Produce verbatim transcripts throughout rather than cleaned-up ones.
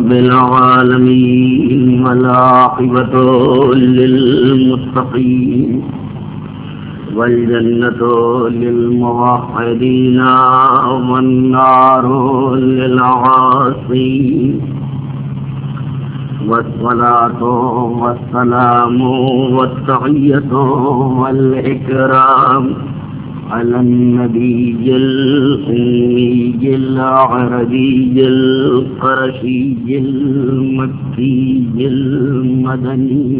رب العالمين والعاقبة للمتقين والجنة للموحدين والنار للعاصين والصلاة والسلام والتحية والإكرام على النبي الأمي العربي القرشي المكي المدني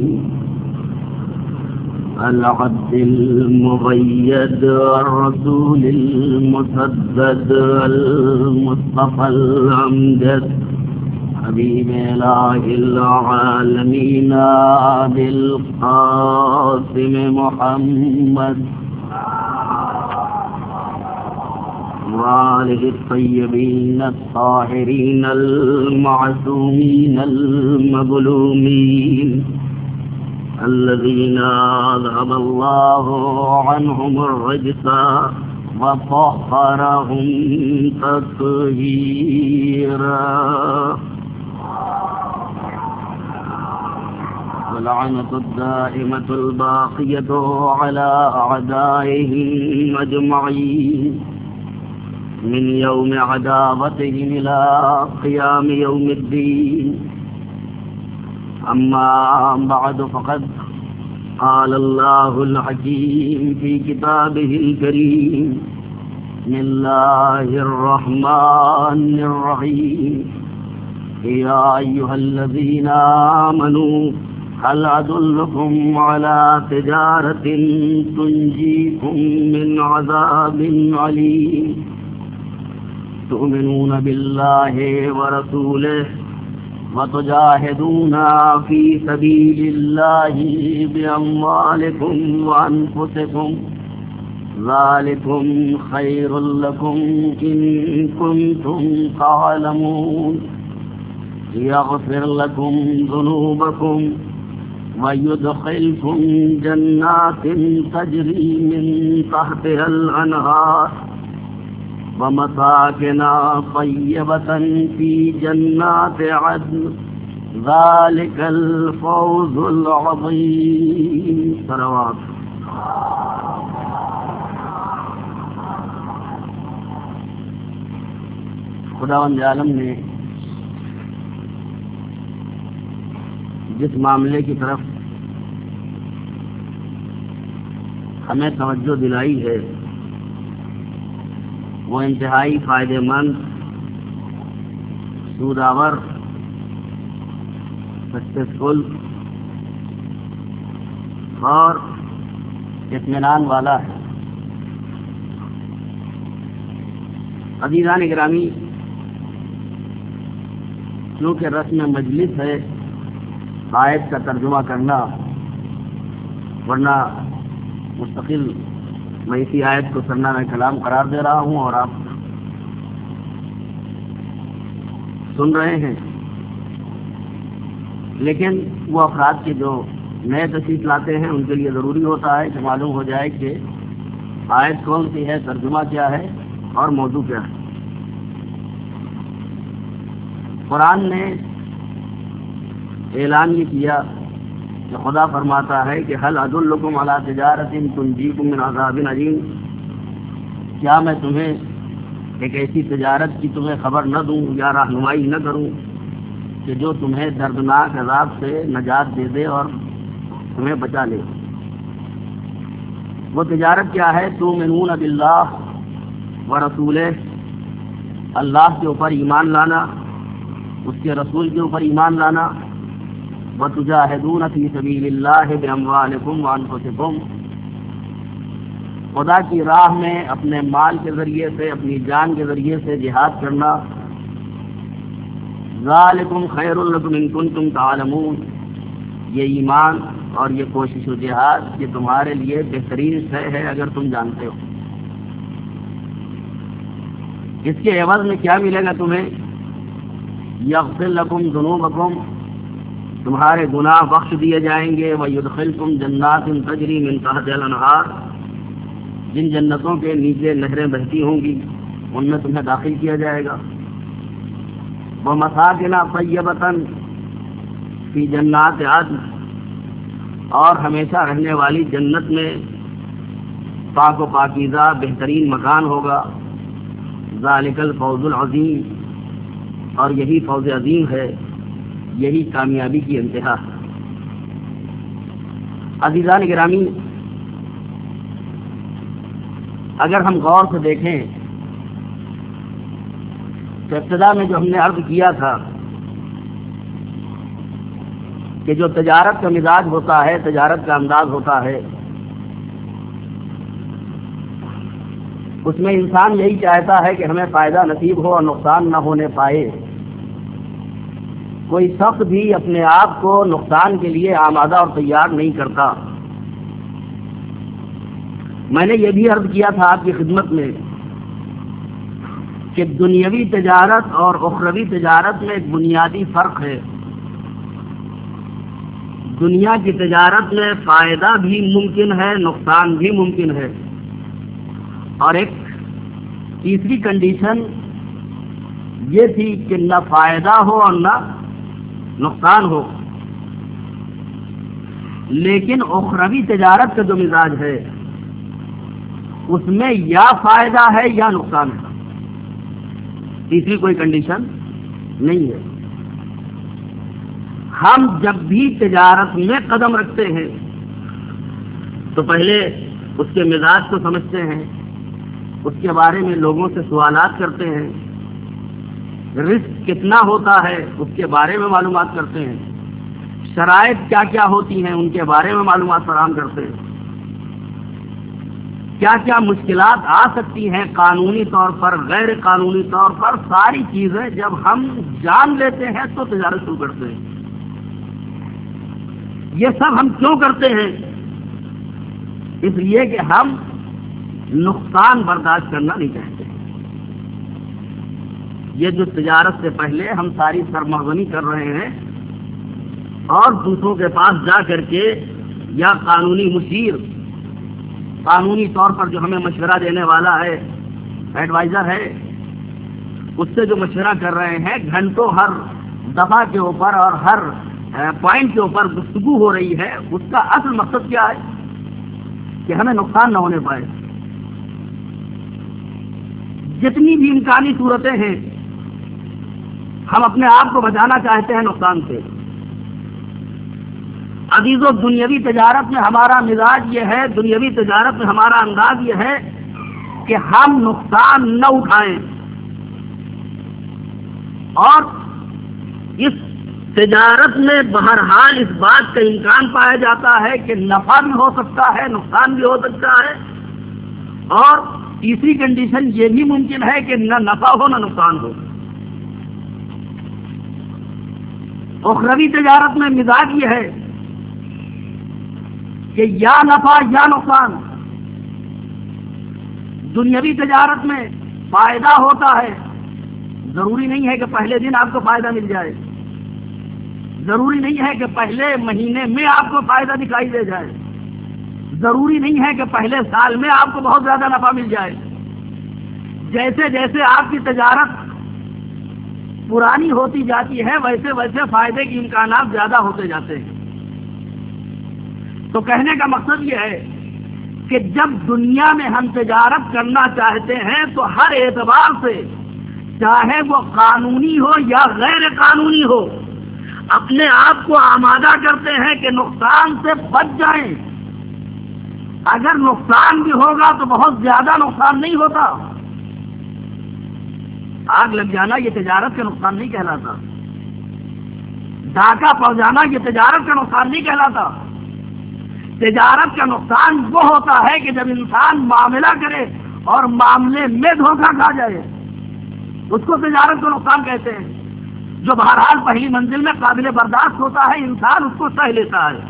العبد المغيد الرسول المسدد المصطفى الأمجد حبيب إله العالمين بالقاسم محمد وآله الطيبين الطاهرين المعصومين المظلومين الذين أذهب الله عنهم الرجس وطهرهم تطهيرا واللعنة الدائمة الباقية على أعدائهم أجمعين من يوم عداوتهم إلى قيام يوم الدين. أما بعد فقد قال الله الحكيم في كتابه الكريم بسم الله الرحمن الرحيم يا أيها الذين آمنوا هل أدلكم على تجارة تنجيكم من عذاب عليم تؤمنون بالله ورسوله وتجاهدون في سبيل الله بأموالكم وأنفسكم ذلكم خير لكم إن كنتم تعلمون يغفر لكم ذنوبكم ويدخلكم جنات تجري من تحتها الأنهار ومساكن طيبة في جنات عدن ذلك الفوز العظيم. صلوات. خداوند عالم نے جس معاملے کی طرف ہمیں توجہ دلائی ہے وہ انتہائی فائدہ مند، سودآور، سکسیسفل اور اطمینان والا ہے. عزیزان گرامی، کیونکہ رسم مجلس ہے آیت کا ترجمہ کرنا، ورنہ مستقل میں اسی آیت کو سرنامہ کلام قرار دے رہا ہوں اور آپ سن رہے ہیں. لیکن وہ افراد کے جو نئے تشریف لاتے ہیں ان کے لیے ضروری ہوتا ہے کہ معلوم ہو جائے کہ آیت کون سی ہے، ترجمہ کیا ہے اور موضوع کیا ہے. قرآن نے اعلان یہ کیا کہ خدا فرماتا ہے کہ حل ادلکم علی تجارت تنجیکم من عذاب علیم، کیا میں تمہیں ایک ایسی تجارت کی تمہیں خبر نہ دوں یا رہنمائی نہ کروں کہ جو تمہیں دردناک عذاب سے نجات دے دے اور تمہیں بچا لے. وہ تجارت کیا ہے؟ تؤمنون باللہ ورسولہ، اللہ کے اوپر ایمان لانا، اس کے رسول کے اوپر ایمان لانا، وتجاہدون فی سبیل اللہ باموالکم وانفسکم، خدا کی راہ میں اپنے مال کے ذریعے سے، اپنی جان کے ذریعے سے جہاد کرنا. ذالکم خیر لکم ان کنتم تعلمون، یہ ایمان اور یہ کوشش و جہاد یہ تمہارے لیے بہترین شے ہے اگر تم جانتے ہو. اس کے عوض میں کیا ملے گا تمہیں؟ یغفر لکم ذنوبکم، تمہارے گناہ بخش دیے جائیں گے. وَيُدْخِلْكُمْ جَنَّاتٍ تَجْرِي مِنْ تَحْتِهَا الْأَنْهَارُ، جن جنتوں کے نیچے نہریں بہتی ہوں گی ان میں تمہیں داخل کیا جائے گا. ومساکن طیبۃ فی جنات عدن، اور ہمیشہ رہنے والی جنت میں پاک و پاکیزہ بہترین مکان ہوگا. ذالک الفوز العظیم، اور یہی فوز عظیم ہے، یہی کامیابی کی انتہا. عزیزان گرامی، اگر ہم غور سے دیکھیں تو ابتدا میں جو ہم نے عرض کیا تھا کہ جو تجارت کا مزاج ہوتا ہے، تجارت کا انداز ہوتا ہے، اس میں انسان یہی چاہتا ہے کہ ہمیں فائدہ نصیب ہو اور نقصان نہ ہونے پائے. کوئی شخص بھی اپنے آپ کو نقصان کے لیے آمادہ اور تیار نہیں کرتا. میں نے یہ بھی عرض کیا تھا آپ کی خدمت میں کہ دنیاوی تجارت اور اخروی تجارت میں ایک بنیادی فرق ہے. دنیا کی تجارت میں فائدہ بھی ممکن ہے، نقصان بھی ممکن ہے، اور ایک تیسری کنڈیشن یہ تھی کہ نہ فائدہ ہو اور نہ نقصان ہو. لیکن اخروی تجارت کا جو مزاج ہے اس میں یا فائدہ ہے یا نقصان ہے، تیسری کوئی کنڈیشن نہیں ہے. ہم جب بھی تجارت میں قدم رکھتے ہیں تو پہلے اس کے مزاج کو سمجھتے ہیں، اس کے بارے میں لوگوں سے سوالات کرتے ہیں، رسک کتنا ہوتا ہے اس کے بارے میں معلومات کرتے ہیں، شرائط کیا کیا ہوتی ہیں ان کے بارے میں معلومات فراہم کرتے ہیں، کیا کیا مشکلات آ سکتی ہیں قانونی طور پر، غیر قانونی طور پر. ساری چیزیں جب ہم جان لیتے ہیں تو تجارت شروع کرتے ہیں. یہ سب ہم کیوں کرتے ہیں؟ اس لیے کہ ہم نقصان برداشت کرنا نہیں چاہتے. یہ جو تجارت سے پہلے ہم ساری سرمغنی کر رہے ہیں اور دوسروں کے پاس جا کر کے یا قانونی مشیر، قانونی طور پر جو ہمیں مشورہ دینے والا ہے، ایڈوائزر ہے، اس سے جو مشورہ کر رہے ہیں، گھنٹوں ہر دفعہ کے اوپر اور ہر پوائنٹ کے اوپر گفتگو ہو رہی ہے، اس کا اصل مقصد کیا ہے کہ ہمیں نقصان نہ ہونے پائے. جتنی بھی امکانی صورتیں ہیں ہم اپنے آپ کو بچانا چاہتے ہیں نقصان سے. عزیزو، دنیاوی تجارت میں ہمارا مزاج یہ ہے، دنیاوی تجارت میں ہمارا انداز یہ ہے کہ ہم نقصان نہ اٹھائیں، اور اس تجارت میں بہرحال اس بات کا امکان پایا جاتا ہے کہ نفع بھی ہو سکتا ہے، نقصان بھی ہو سکتا ہے، اور تیسری کنڈیشن یہ بھی ممکن ہے کہ نہ نفع ہو نہ نقصان ہو. اخروی تجارت میں مزاج یہ ہے کہ یا نفع یا نقصان. دنیاوی تجارت میں فائدہ ہوتا ہے، ضروری نہیں ہے کہ پہلے دن آپ کو فائدہ مل جائے، ضروری نہیں ہے کہ پہلے مہینے میں آپ کو فائدہ دکھائی دے جائے، ضروری نہیں ہے کہ پہلے سال میں آپ کو بہت زیادہ نفع مل جائے. جیسے جیسے آپ کی تجارت پرانی ہوتی جاتی ہے ویسے ویسے فائدے کے امکانات زیادہ ہوتے جاتے ہیں. تو کہنے کا مقصد یہ ہے کہ جب دنیا میں ہم تجارت کرنا چاہتے ہیں تو ہر اعتبار سے، چاہے وہ قانونی ہو یا غیر قانونی ہو، اپنے آپ کو آمادہ کرتے ہیں کہ نقصان سے بچ جائیں. اگر نقصان بھی ہوگا تو بہت زیادہ نقصان نہیں ہوتا. آگ لگ جانا یہ تجارت کا نقصان نہیں کہلاتا، ڈاکہ پڑ جانا یہ تجارت کا نقصان نہیں کہلاتا. تجارت کا نقصان وہ ہوتا ہے کہ جب انسان معاملہ کرے اور معاملے میں دھوکہ کھا جائے، اس کو تجارت کا نقصان کہتے ہیں. جو بہرحال پہلی منزل میں قابل برداشت ہوتا ہے، انسان اس کو سہ لیتا ہے.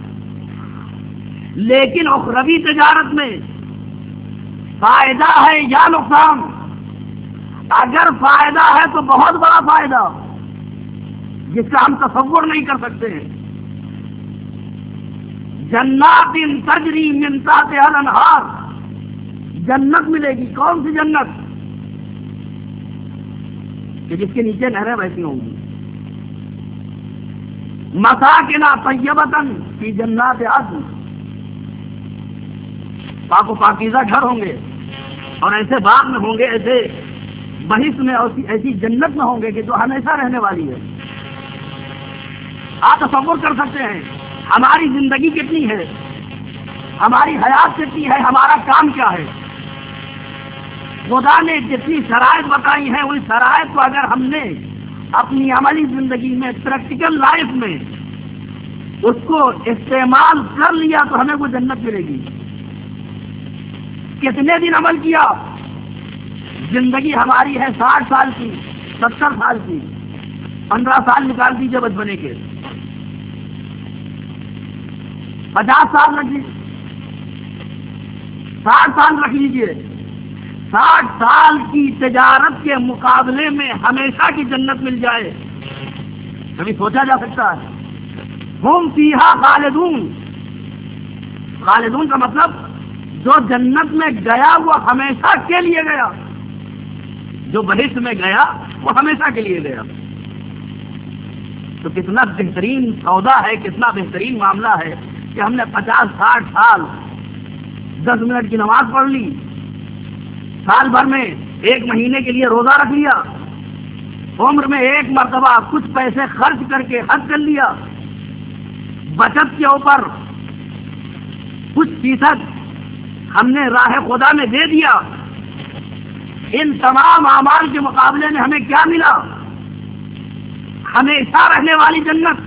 لیکن اخروی تجارت میں فائدہ ہے یا نقصان؟ اگر فائدہ ہے تو بہت بڑا فائدہ جس کا ہم تصور نہیں کر سکتے ہیں. جنات تجری من تحتها الانہار، جنت ملے گی. کون سی جنت؟ کہ جس کے نیچے نہریں بہتی ہوں گی. مساکن طیبۃ فی جنات عدن، پاک و پاکیزہ گھر ہوں گے اور ایسے باغ میں ہوں گے، ایسے بہشت میں، ایسی جنت میں ہوں گے کہ جو ہمیشہ رہنے والی ہے۔ آپ تصور کر سکتے ہیں ہماری زندگی کتنی ہے، ہماری حیات کتنی ہے، ہمارا کام کیا ہے۔ خدا نے جتنی شرائط بتائی ہیں ان شرائط کو اگر ہم نے اپنی عملی زندگی میں، پریکٹیکل لائف میں اس کو استعمال کر لیا تو ہمیں وہ جنت ملے گی۔ کتنے دن عمل کیا؟ زندگی ہماری ہے ساٹھ سال کی، ستر سال کی، پندرہ سال نکال دیجیے بچپنے کے، پچاس سال رکھ لیجیے، ساٹھ سال رکھ لیجیے۔ ساٹھ سال کی تجارت کے مقابلے میں ہمیشہ کی جنت مل جائے، کبھی سوچا جا سکتا ہے؟ ہم فیہا خالدون، خالدون کا مطلب جو جنت میں گیا وہ ہمیشہ کے لیے گیا، جو بہشت میں گیا وہ ہمیشہ کے لیے گیا۔ تو کتنا بہترین سودا ہے، کتنا بہترین معاملہ ہے کہ ہم نے پچاس ساٹھ سال دس منٹ کی نماز پڑھ لی، سال بھر میں ایک مہینے کے لیے روزہ رکھ لیا، عمر میں ایک مرتبہ کچھ پیسے خرچ کر کے حج کر لیا، بچت کے اوپر کچھ فیصد ہم نے راہ خدا میں دے دیا۔ ان تمام اعمال کے مقابلے میں ہمیں کیا ملا؟ ہمیشہ رہنے والی جنت۔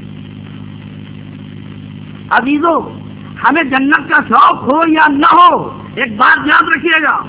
عزیزو، ہمیں جنت کا شوق ہو یا نہ ہو، ایک بات یاد رکھیے گا،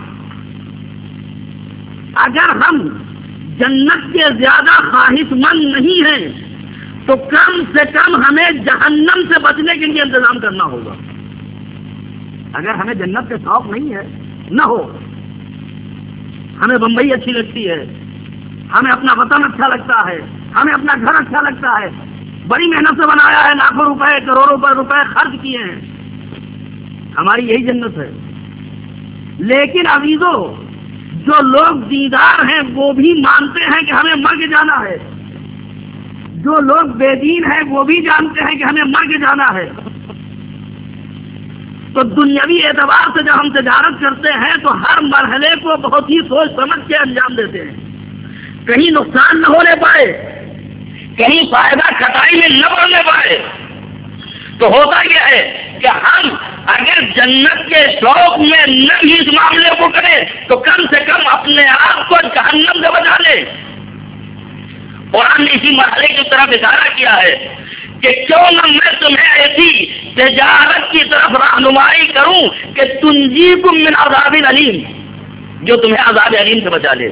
اگر ہم جنت کے زیادہ خواہش مند نہیں ہیں تو کم سے کم ہمیں جہنم سے بچنے کے لیے انتظام کرنا ہوگا۔ اگر ہمیں جنت کے شوق نہیں ہے، نہ ہو، ہمیں بمبئی اچھی لگتی ہے، ہمیں اپنا وطن اچھا لگتا ہے، ہمیں اپنا گھر اچھا لگتا ہے، بڑی محنت سے بنایا ہے، لاکھوں روپے کروڑوں پر روپے خرچ کیے ہیں، ہماری یہی جنت ہے۔ لیکن عزیزو، جو لوگ دیندار ہیں وہ بھی مانتے ہیں کہ ہمیں مر کے جانا ہے، جو لوگ بے دین ہیں وہ بھی جانتے ہیں کہ ہمیں مر کے جانا ہے۔ تو دنیاوی اعتبار سے جب ہم تجارت کرتے ہیں تو ہر مرحلے کو بہت ہی سوچ سمجھ کے انجام دیتے ہیں، کہیں نقصان نہ ہونے پائے، کہیں فائدہ کٹائی میں نہ بڑھنے پائے۔ تو ہوتا کیا ہے کہ ہم اگر جنت کے شوق میں نہ بھی اس معاملے کو کریں تو کم سے کم اپنے آپ کو جہنم سے بچا لیں۔ قرآن نے اسی مرحلے کی طرف اشارہ کیا ہے کہ کیوں نہ میں تمہیں ایسی تجارت کی طرف رہنمائی کروں کہ تنجیکم من عذاب علیم، جو تمہیں عذاب علیم سے بچا لے۔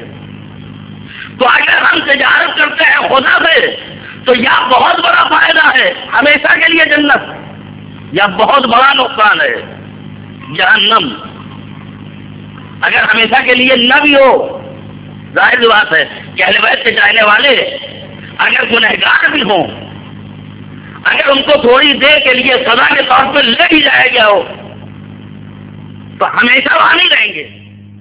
تو اگر ہم تجارت کرتے ہیں خدا سے تو یا بہت بڑا فائدہ ہے، ہمیشہ کے لیے جنت، یا بہت بڑا نقصان ہے، جہنم۔ اگر ہمیشہ کے لیے نہ بھی ہو، ظاہر بات ہے کہ اہل بیت سے چاہنے والے اگر گنہگار بھی ہوں، اگر ان کو تھوڑی دیر کے لیے سزا کے طور پر لے بھی جایا گیا ہو تو ہمیشہ وہاں نہیں رہیں گے،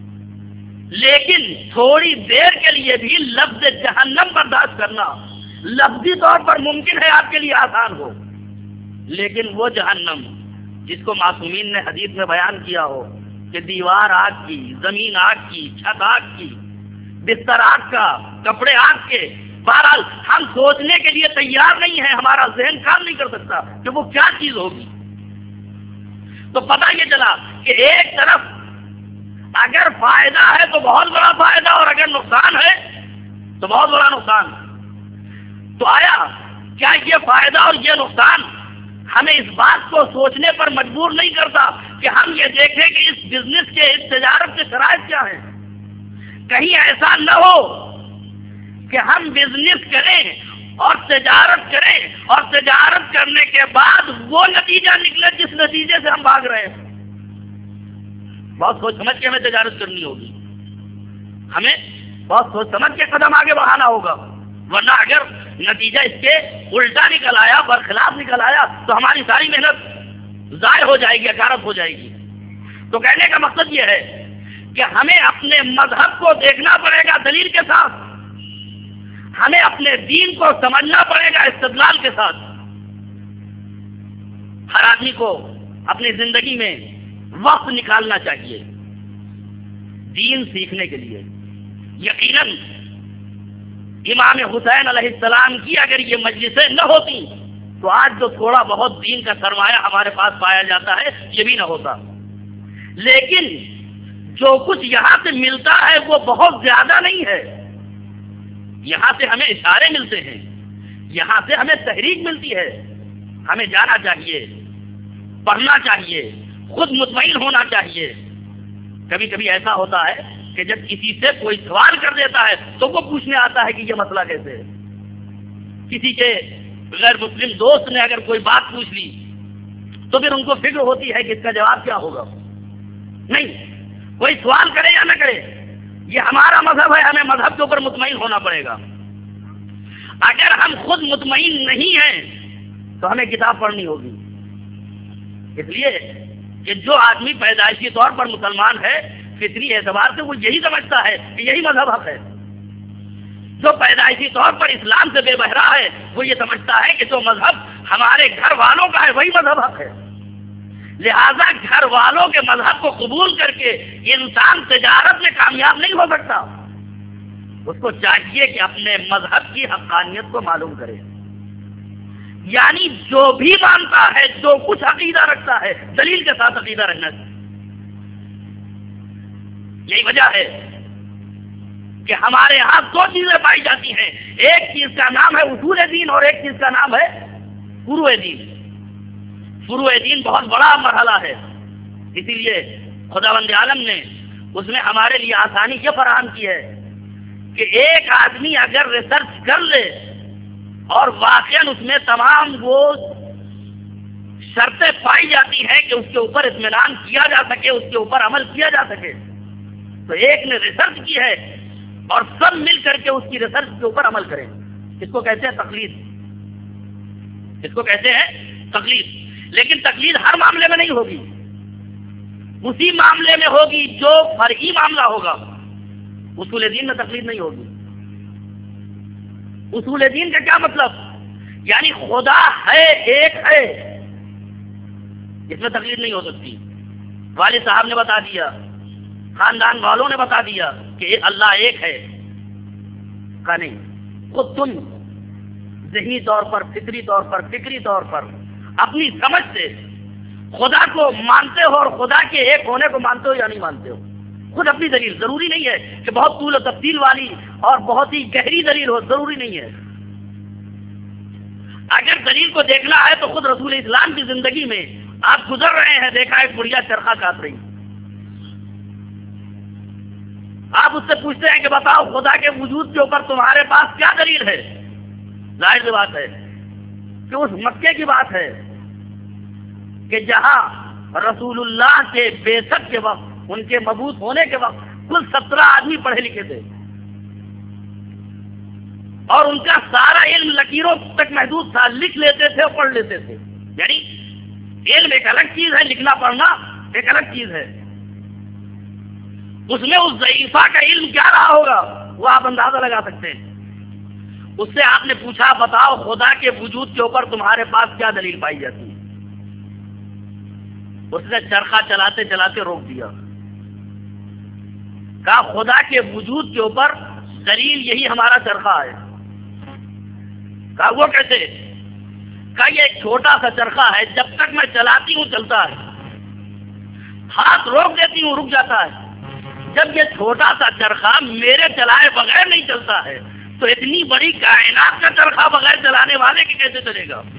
لیکن تھوڑی دیر کے لیے بھی لفظ جہنم برداشت کرنا لفظی طور پر ممکن ہے آپ کے لیے آسان ہو، لیکن وہ جہنم جس کو معصومین نے حدیث میں بیان کیا ہو کہ دیوار آگ کی، زمین آگ کی، چھت آگ کی، بستر آگ کا، کپڑے آگ کے، بہرحال ہم سوچنے کے لیے تیار نہیں ہیں، ہمارا ذہن کام نہیں کر سکتا کہ وہ کیا چیز ہوگی۔ تو پتہ یہ چلا کہ ایک طرف اگر فائدہ ہے تو بہت بڑا فائدہ، اور اگر نقصان ہے تو بہت بڑا نقصان۔ تو آیا کیا یہ فائدہ اور یہ نقصان ہمیں اس بات کو سوچنے پر مجبور نہیں کرتا کہ ہم یہ دیکھیں کہ اس بزنس کے، اس تجارت کے شرائط کیا ہیں؟ کہیں ایسا نہ ہو کہ ہم بزنس کریں اور تجارت کریں اور تجارت کرنے کے بعد وہ نتیجہ نکلے جس نتیجے سے ہم بھاگ رہے ہیں۔ بہت سوچ سمجھ کے ہمیں تجارت کرنی ہوگی، ہمیں بہت سوچ سمجھ کے قدم آگے بڑھانا ہوگا، ورنہ اگر نتیجہ اس کے الٹا نکل آیا، برخلاف نکل آیا تو ہماری ساری محنت ضائع ہو جائے گی، اکارت ہو جائے گی۔ تو کہنے کا مقصد یہ ہے کہ ہمیں اپنے مذہب کو دیکھنا پڑے گا دلیل کے ساتھ، ہمیں اپنے دین کو سمجھنا پڑے گا استدلال کے ساتھ، ہر آدمی کو اپنی زندگی میں وقت نکالنا چاہیے دین سیکھنے کے لیے. یقیناً امام حسین علیہ السلام کی اگر یہ مجلسیں نہ ہوتی تو آج جو تھوڑا بہت دین کا سرمایہ ہمارے پاس پایا جاتا ہے یہ بھی نہ ہوتا. لیکن جو کچھ یہاں سے ملتا ہے وہ بہت زیادہ نہیں ہے. یہاں سے ہمیں اشارے ملتے ہیں, یہاں سے ہمیں تحریک ملتی ہے. ہمیں جانا چاہیے, پڑھنا چاہیے, خود مطمئن ہونا چاہیے. کبھی کبھی ایسا ہوتا ہے کہ جب کسی سے کوئی سوال کر دیتا ہے تو وہ پوچھنے آتا ہے کہ یہ مسئلہ کیسے ہے. کسی کے غیر مسلم دوست نے اگر کوئی بات پوچھ لی تو پھر ان کو فکر ہوتی ہے کہ اس کا جواب کیا ہوگا. نہیں, کوئی سوال کرے یا نہ کرے, یہ ہمارا مذہب ہے, ہمیں مذہب کے اوپر مطمئن ہونا پڑے گا. اگر ہم خود مطمئن نہیں ہیں تو ہمیں کتاب پڑھنی ہوگی. اس لیے کہ جو آدمی پیدائشی طور پر مسلمان ہے فطری اعتبار سے وہ یہی سمجھتا ہے کہ یہی مذہب حق ہے. جو پیدائشی طور پر اسلام سے بے بہرا ہے وہ یہ سمجھتا ہے کہ جو مذہب ہمارے گھر والوں کا ہے وہی مذہب حق ہے. لہذا گھر والوں کے مذہب کو قبول کر کے انسان تجارت میں کامیاب نہیں ہو سکتا. اس کو چاہیے کہ اپنے مذہب کی حقانیت کو معلوم کرے. یعنی جو بھی مانتا ہے, جو کچھ عقیدہ رکھتا ہے, دلیل کے ساتھ عقیدہ رکھنا چاہیے. یہی وجہ ہے کہ ہمارے یہاں دو چیزیں پائی جاتی ہیں. ایک چیز کا نام ہے اصول دین اور ایک چیز کا نام ہے فروع دین. فروع دین بہت بڑا مرحلہ ہے, اسی لیے خداوند عالم نے اس میں ہمارے لیے آسانی یہ فراہم کی ہے کہ ایک آدمی اگر ریسرچ کر لے اور واقعاً اس میں تمام وہ شرطیں پائی جاتی ہیں کہ اس کے اوپر اطمینان کیا جا سکے, اس کے اوپر عمل کیا جا سکے, تو ایک نے ریسرچ کی ہے اور سب مل کر کے اس کی ریسرچ کے اوپر عمل کریں. اس کو کہتے ہیں تقلید. اس کو کہتے ہیں تقلید. لیکن تقلید ہر معاملے میں نہیں ہوگی, اسی معاملے میں ہوگی جو فرعی معاملہ ہوگا. اصول دین میں تقلید نہیں ہوگی. اصول دین کا کیا مطلب؟ یعنی خدا ہے, ایک ہے, اس میں تقلید نہیں ہو سکتی. والد صاحب نے بتا دیا, خاندان والوں نے بتا دیا کہ اللہ ایک ہے, کا نہیں. خود تم ذہنی طور پر, فطری طور پر, فکری طور پر اپنی سمجھ سے خدا کو مانتے ہو اور خدا کے ایک ہونے کو مانتے ہو یا نہیں مانتے ہو. خود اپنی دلیل, ضروری نہیں ہے کہ بہت طول و تفصیل والی اور بہت ہی گہری دلیل ہو, ضروری نہیں ہے. اگر دلیل کو دیکھنا ہے تو خود رسول اسلام کی زندگی میں آپ گزر رہے ہیں, دیکھا ایک بڑھیا چرخہ کاٹ رہی, آپ اس سے پوچھتے ہیں کہ بتاؤ خدا کے وجود کے اوپر تمہارے پاس کیا دلیل ہے؟ ظاہر سی بات ہے کہ اس مکے کی بات ہے کہ جہاں رسول اللہ کے بیسک کے وقت, ان کے مبعوث ہونے کے وقت کل سترہ آدمی پڑھے لکھے تھے اور ان کا سارا علم لکیروں تک محدود تھا, لکھ لیتے تھے اور پڑھ لیتے تھے. یعنی علم ایک الگ چیز ہے, لکھنا پڑھنا ایک الگ چیز ہے. اس میں اس ضعیفہ کا علم کیا رہا ہوگا وہ آپ اندازہ لگا سکتے ہیں. اس سے آپ نے پوچھا بتاؤ خدا کے وجود کے اوپر تمہارے پاس کیا دلیل پائی جاتی ہے؟ اس نے چرخہ چلاتے چلاتے روک دیا, کہا خدا کے وجود کے اوپر دلیل یہی ہمارا چرخہ ہے. کہا وہ کیسے؟ کہا یہ ایک چھوٹا سا چرخہ ہے, جب تک میں چلاتی ہوں چلتا ہے, ہاتھ روک دیتی ہوں رک جاتا ہے. جب یہ چھوٹا سا چرخہ میرے چلائے بغیر نہیں چلتا ہے تو اتنی بڑی کائنات کا چرخہ بغیر چلانے والے کی کیسے چلے گا؟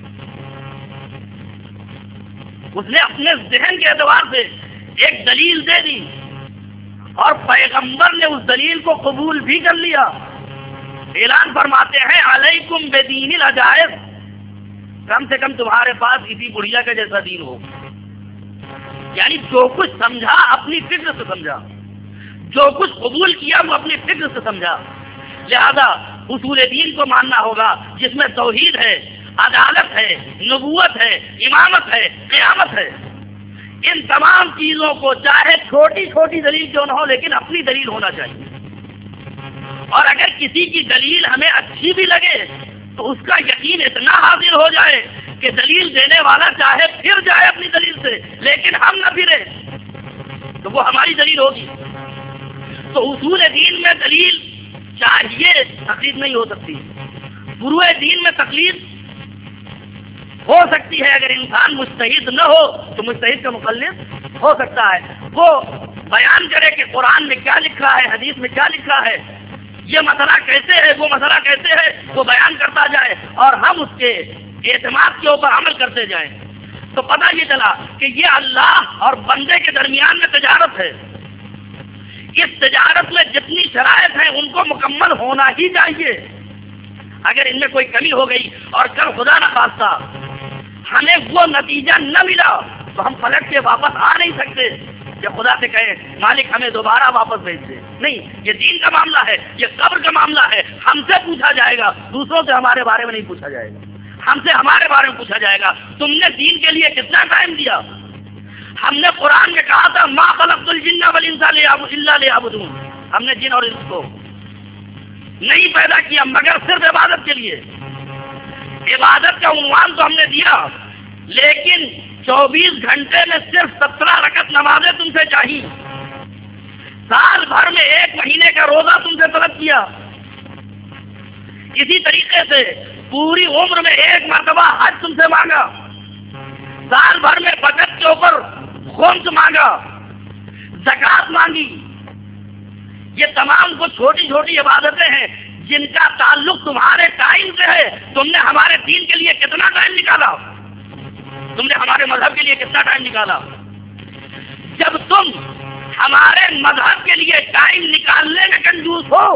اس نے اپنے ذہن کے اعتبار سے ایک دلیل دے دی اور پیغمبر نے اس دلیل کو قبول بھی کر لیا. اعلان فرماتے ہیں علیکم بدین العجائز, کم سے کم تمہارے پاس اسی بڑھیا کا جیسا دین ہو. یعنی جو کچھ سمجھا اپنی فکر سے سمجھا, جو کچھ قبول کیا وہ اپنی فکر سے سمجھا. لہذا اصول دین کو ماننا ہوگا جس میں توحید ہے, عدالت ہے, نبوت ہے, امامت ہے, قیامت ہے. ان تمام چیزوں کو چاہے چھوٹی چھوٹی دلیل کیوں نہ ہو لیکن اپنی دلیل ہونا چاہیے. اور اگر کسی کی دلیل ہمیں اچھی بھی لگے تو اس کا یقین اتنا حاصل ہو جائے کہ دلیل دینے والا چاہے پھر جائے اپنی دلیل سے، لیکن ہم نہ پھرے تو وہ ہماری دلیل ہوگی۔ تو اصول دین میں دلیل چاہیے، تقلید نہیں ہو سکتی۔ فروع دین میں تقلید ہو سکتی ہے، اگر انسان مجتہد نہ ہو تو مجتہد کا مقلد ہو سکتا ہے، وہ بیان کرے کہ قرآن میں کیا لکھا ہے، حدیث میں کیا لکھا ہے، یہ مسئلہ کیسے ہے، وہ مسئلہ کیسے ہے، وہ بیان کرتا جائے اور ہم اس کے اعتماد کے اوپر عمل کرتے جائیں۔ تو پتہ یہ چلا کہ یہ اللہ اور بندے کے درمیان میں تجارت ہے۔ اس تجارت میں جتنی شرائط ہیں ان کو مکمل ہونا ہی چاہیے۔ اگر ان میں کوئی کمی ہو گئی اور کل خدا نہ خواستہ ہمیں وہ نتیجہ نہ ملا تو ہم پلٹ کے واپس آ نہیں سکتے کہ خدا سے کہیں مالک ہمیں دوبارہ واپس بھیج دے۔ نہیں، یہ دین کا معاملہ ہے، یہ قبر کا معاملہ ہے، ہم سے پوچھا جائے گا، دوسروں سے ہمارے بارے میں نہیں پوچھا جائے گا، ہم سے ہمارے بارے میں پوچھا جائے گا تم نے دین کے لیے کتنا ٹائم دیا۔ ہم نے قرآن میں کہا تھا ما خلقت الجن والانس الا لیعبدون، ہم نے جن اور انس کو نہیں پیدا کیا مگر صرف عبادت کے لیے۔ عبادت کا عنوان تو ہم نے دیا، لیکن چوبیس گھنٹے میں صرف سترہ رکعت نمازیں تم سے چاہیے، سال بھر میں ایک مہینے کا روزہ تم سے طلب کیا، اسی طریقے سے پوری عمر میں ایک مرتبہ حج تم سے مانگا، سال بھر میں بچت کے اوپر خمس مانگا، زکات مانگی۔ یہ تمام کچھ چھوٹی چھوٹی عبادتیں ہیں جن کا تعلق تمہارے ٹائم سے ہے۔ تم نے ہمارے دین کے لیے کتنا ٹائم نکالا، تم نے ہمارے مذہب کے لیے کتنا ٹائم نکالا؟ جب تم ہمارے مذہب کے لیے ٹائم نکالنے میں کنجوس ہو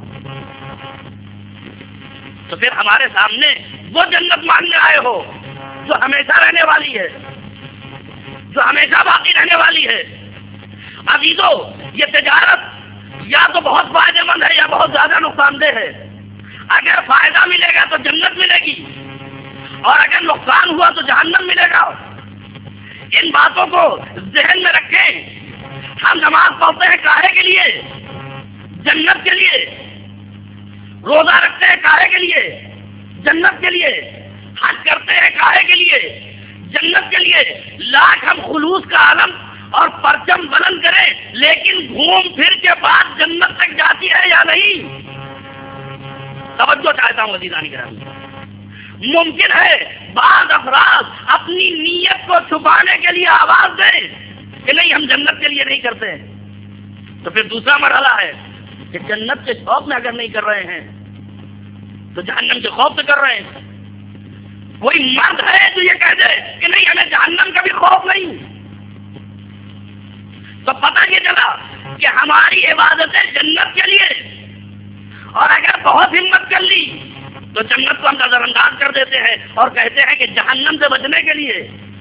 تو پھر ہمارے سامنے وہ جنت مانگنے آئے ہو جو ہمیشہ رہنے والی ہے، جو ہمیشہ باقی رہنے والی ہے۔ عزیزو، یہ تجارت یا تو بہت فائدہ مند ہے یا بہت زیادہ نقصان دہ ہے۔ اگر فائدہ ملے گا تو جنت ملے گی، اور اگر نقصان ہوا تو جہنم ملے گا۔ ان باتوں کو ذہن میں رکھیں۔ ہم نماز پڑھتے ہیں کاہے کے لیے؟ جنت کے لیے۔ روزہ رکھتے ہیں کاہے کے لیے؟ جنت کے لیے۔ حج کرتے ہیں کاہے کے لیے؟ جنت کے لیے۔ لاکھ ہم خلوص کا عالم اور پرچم بلند کریں، لیکن گھوم پھر کے بعد جنت تک جاتی ہے یا نہیں؟ توجہ چاہتا ہوں عزیزان گرامی۔ ممکن ہے بعض افراد اپنی نیت کو چھپانے کے لیے آواز دیں کہ نہیں ہم جنت کے لیے نہیں کرتے، تو پھر دوسرا مرحلہ ہے کہ جنت کے خوف میں اگر نہیں کر رہے ہیں تو جہنم کے خوف سے کر رہے ہیں۔ کوئی مرد ہے جو یہ کہہ دے کہ نہیں ہمیں جہنم کا بھی خوف نہیں، تو پتہ یہ چلا کہ ہماری عبادتیں جنت کے لیے، اور اگر بہت ہمت کر لی تو جنت کو ہم نظر انداز کر دیتے ہیں اور کہتے ہیں کہ جہنم سے بچنے کے لیے۔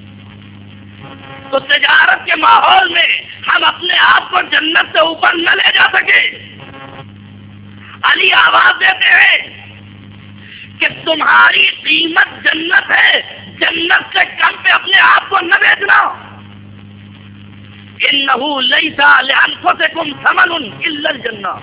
تو تجارت کے ماحول میں ہم اپنے آپ کو جنت سے اوپر نہ لے جا سکے۔ علی آواز دیتے ہیں کہ تمہاری قیمت جنت ہے، جنت سے کم پہ اپنے آپ کو نہ بیچنا۔ انہ لیس لانفسکم ثمن الا الجنہ،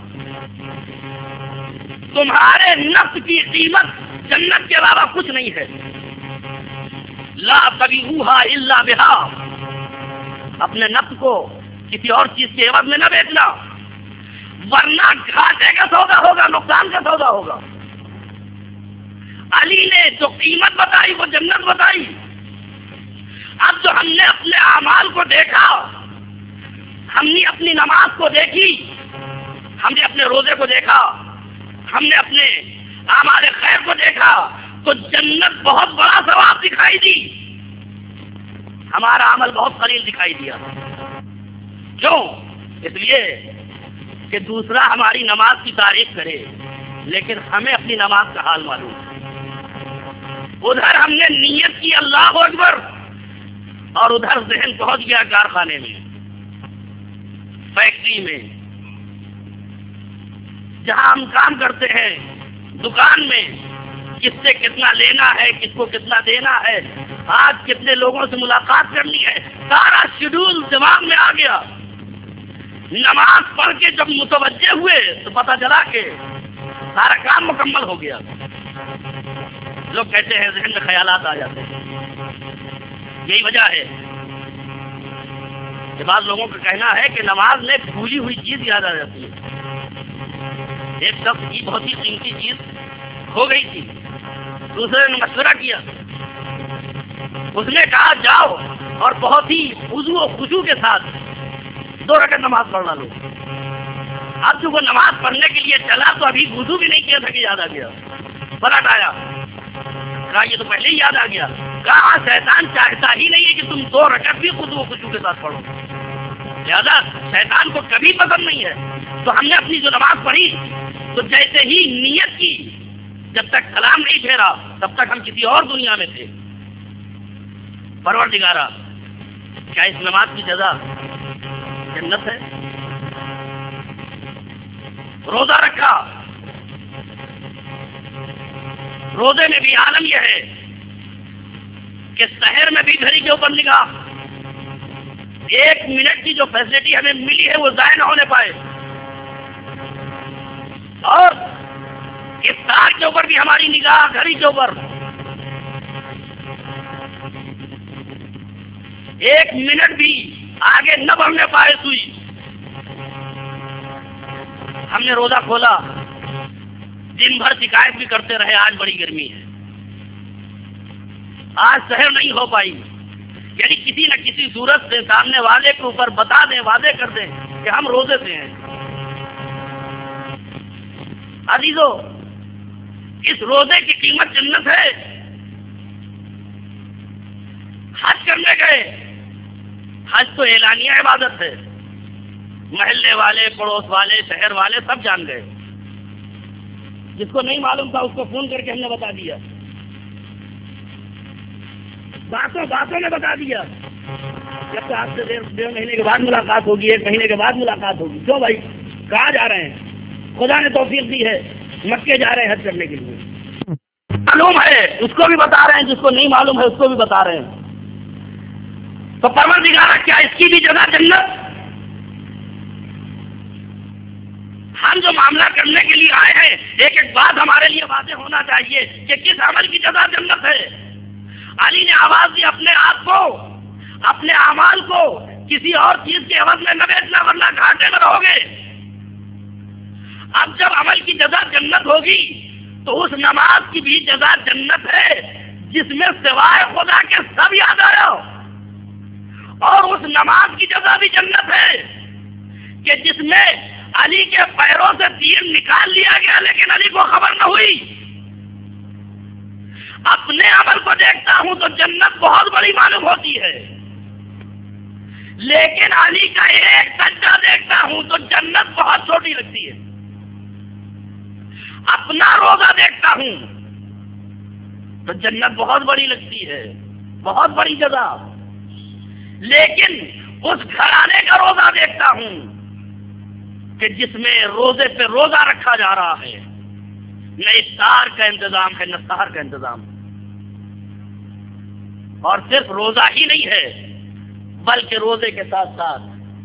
تمہارے نفس کی قیمت جنت کے علاوہ کچھ نہیں ہے۔ لا تبیعوها الا بها، اپنے نفس کو کسی اور چیز کے عوض میں نہ بیچنا، ورنہ گھاٹے کا سودا ہوگا، نقصان کا سودا ہوگا۔ علی نے جو قیمت بتائی وہ جنت بتائی۔ اب جو ہم نے اپنے اعمال کو دیکھا، ہم نے اپنی نماز کو دیکھی، ہم نے اپنے روزے کو دیکھا، ہم نے اپنے اعمال خیر کو دیکھا، تو جنت بہت بڑا ثواب دکھائی دی، ہمارا عمل بہت قلیل دکھائی دیا۔ کیوں؟ اس لیے کہ دوسرا ہماری نماز کی تعریف کرے لیکن ہمیں اپنی نماز کا حال معلوم ہے۔ ادھر ہم نے نیت کی اللہ اکبر، اور ادھر ذہن پہنچ گیا کارخانے میں، فیکٹری میں، جہاں ہم کام کرتے ہیں، دکان میں، کس سے کتنا لینا ہے، کس کو کتنا دینا ہے، آج کتنے لوگوں سے ملاقات کرنی ہے، سارا شیڈول دماغ میں آ گیا۔ نماز پڑھ کے جب متوجہ ہوئے تو پتہ چلا کہ سارا کام مکمل ہو گیا۔ لوگ کہتے ہیں ذہن میں خیالات آ جاتے ہیں. یہی وجہ ہے کہ بعض لوگوں کا کہنا ہے کہ نماز میں بھولی ہوئی چیز یاد آ جاتی ہے. ایک شخص کی بہت ہی قیمتی چیز ہو گئی تھی، دوسرے نے مشورہ کیا، اس نے کہا جاؤ اور بہت ہی وضو و خشوع کے ساتھ دو رکعت نماز پڑھنا لو. اب جو وہ نماز پڑھنے کے لیے چلا تو ابھی وضو بھی نہیں کیا تھا کہ یاد آ گیا. پلٹ آیا، کہا یہ تو پہلے ہی یاد آ گیا. کہا شیطان چاہتا ہی نہیں ہے کہ تم دو رکعت بھی وضو و خشوع کے ساتھ پڑھو، لہذا شیطان کو کبھی پسند نہیں ہے. تو ہم نے اپنی جو نماز پڑھی تو جیسے ہی نیت کی، جب تک سلام نہیں پھیرا تب تک ہم کسی اور دنیا میں تھے. پروردگارا، کیا اس نماز کی جزا جنت ہے؟ روزہ رکھا، روزے میں بھی عالم یہ ہے کہ شہر میں بھی گھڑی کے اوپر نگاہ، ایک منٹ کی جو فیسلٹی ہمیں ملی ہے وہ ضائع نہ ہونے پائے. اور افطار کے اوپر بھی ہماری نگاہ گھڑی کے اوپر، ایک منٹ بھی آگے نہ بڑھنے پائے سوئی. ہم نے روزہ کھولا، دن بھر شکایت بھی کرتے رہے آج بڑی گرمی ہے، آج سحر نہیں ہو پائی. یعنی کسی نہ کسی صورت سے سامنے والے کے اوپر بتا دیں، واضح کر دیں کہ ہم روزے سے ہیں. عزیزو، اس روزے کی قیمت جنت ہے. حج کرنے گئے، حج تو اعلانیہ عبادت ہے، محلے والے، پڑوس والے، شہر والے سب جان گئے. جس کو نہیں معلوم تھا اس کو فون کر کے ہم نے بتا دیا، باتوں باتوں میں بتا دیا. جب سے آپ سے ڈیڑھ ڈیڑھ مہینے کے بعد ملاقات ہوگی، ایک مہینے کے بعد ملاقات ہوگی. کیوں بھائی؟ کہاں جا رہے ہیں؟ خدا نے توفیق دی ہے، مکے جا رہے ہیں حج کرنے کے لیے. معلوم ہے اس کو بھی بتا رہے ہیں، جس کو نہیں معلوم ہے اس کو بھی بتا رہے ہیں. تو پروردگارا، کیا اس کی بھی جگہ جنت؟ ہم جو معاملہ کرنے کے لیے آئے ہیں، ایک ایک بات ہمارے لیے واضح ہونا چاہیے کہ کس عمل کی جگہ جنت ہے. علی نے آواز دی اپنے آپ کو، اپنے اعمال کو کسی اور چیز کے عوض میں نہ بیچنا ورنہ گھاٹے میں رہو گے. اب جب عمل کی جزا جنت ہوگی تو اس نماز کی بھی جزا جنت ہے جس میں سوائے خدا کے سب یاد آیا. اور اس نماز کی جزا بھی جنت ہے کہ جس میں علی کے پیروں سے تیر نکال لیا گیا لیکن علی کو خبر نہ ہوئی. اپنے عمل کو دیکھتا ہوں تو جنت بہت بڑی معلوم ہوتی ہے، لیکن علی کا ایک سجدہ دیکھتا ہوں تو جنت بہت چھوٹی لگتی ہے. اپنا روزہ دیکھتا ہوں تو جنت بہت بڑی لگتی ہے، بہت بڑی جزا. لیکن اس گھرانے کا روزہ دیکھتا ہوں کہ جس میں روزے پہ روزہ رکھا جا رہا ہے، نہ افطار کا انتظام ہے نہ سحر کا انتظام. اور صرف روزہ ہی نہیں ہے بلکہ روزے کے ساتھ ساتھ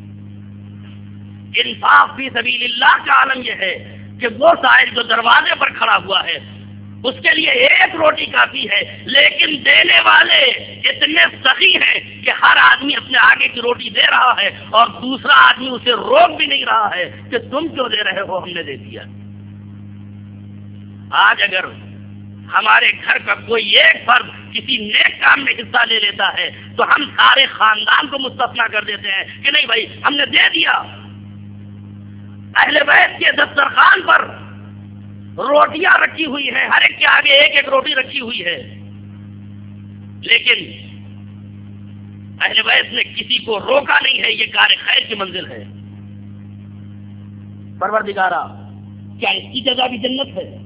انفاق فی سبیل اللہ کا عالم یہ ہے کہ وہ سائل جو دروازے پر کھڑا ہوا ہے اس کے لیے ایک روٹی کافی ہے، لیکن دینے والے اتنے سخی ہیں کہ ہر آدمی اپنے آگے کی روٹی دے رہا ہے اور دوسرا آدمی اسے روک بھی نہیں رہا ہے کہ تم کیوں دے رہے ہو، ہم نے دے دیا. آج اگر ہمارے گھر کا کوئی ایک فرد کسی نیک کام میں حصہ لے لیتا ہے تو ہم سارے خاندان کو مستثنا کر دیتے ہیں کہ نہیں بھائی ہم نے دے دیا. اہل بیت کے دسترخوان پر روٹیاں رکھی ہوئی ہیں، ہر ایک کے آگے ایک ایک روٹی رکھی ہوئی ہے، لیکن اہل بیت نے کسی کو روکا نہیں ہے. یہ کار خیر کی منزل ہے. پروردگارا، کیا اس کی جگہ بھی جنت ہے؟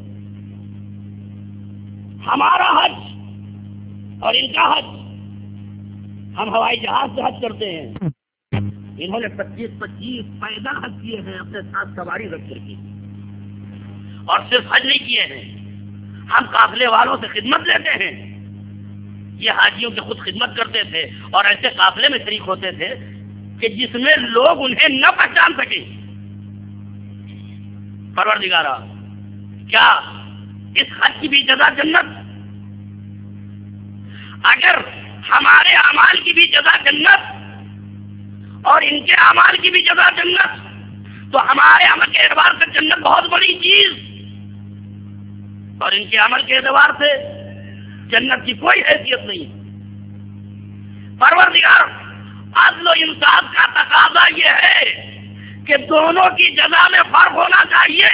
ہمارا حج اور ان کا حج، ہم ہوائی جہاز سے حج کرتے ہیں، انہوں نے پچیس پچیس پیدل حج کیے ہیں اپنے ساتھ سواری رکھ کر کے. اور صرف حج نہیں کیے ہیں، ہم قافلے والوں سے خدمت لیتے ہیں. یہ حاجیوں کی خود خدمت کرتے تھے اور ایسے قافلے میں شریک ہوتے تھے کہ جس میں لوگ انہیں نہ پہچان سکے. پروردگارا، کیا اس حج کی بھی جزا جنت؟ اگر ہمارے اعمال کی بھی جزا جنت اور ان کے اعمال کی بھی جزا جنت، تو ہمارے عمل کے اعتبار سے جنت بہت بڑی چیز اور ان کے عمل کے اعتبار سے جنت کی کوئی حیثیت نہیں۔ پروردگار عدل و انصاف کا تقاضا یہ ہے کہ دونوں کی جزا میں فرق ہونا چاہیے۔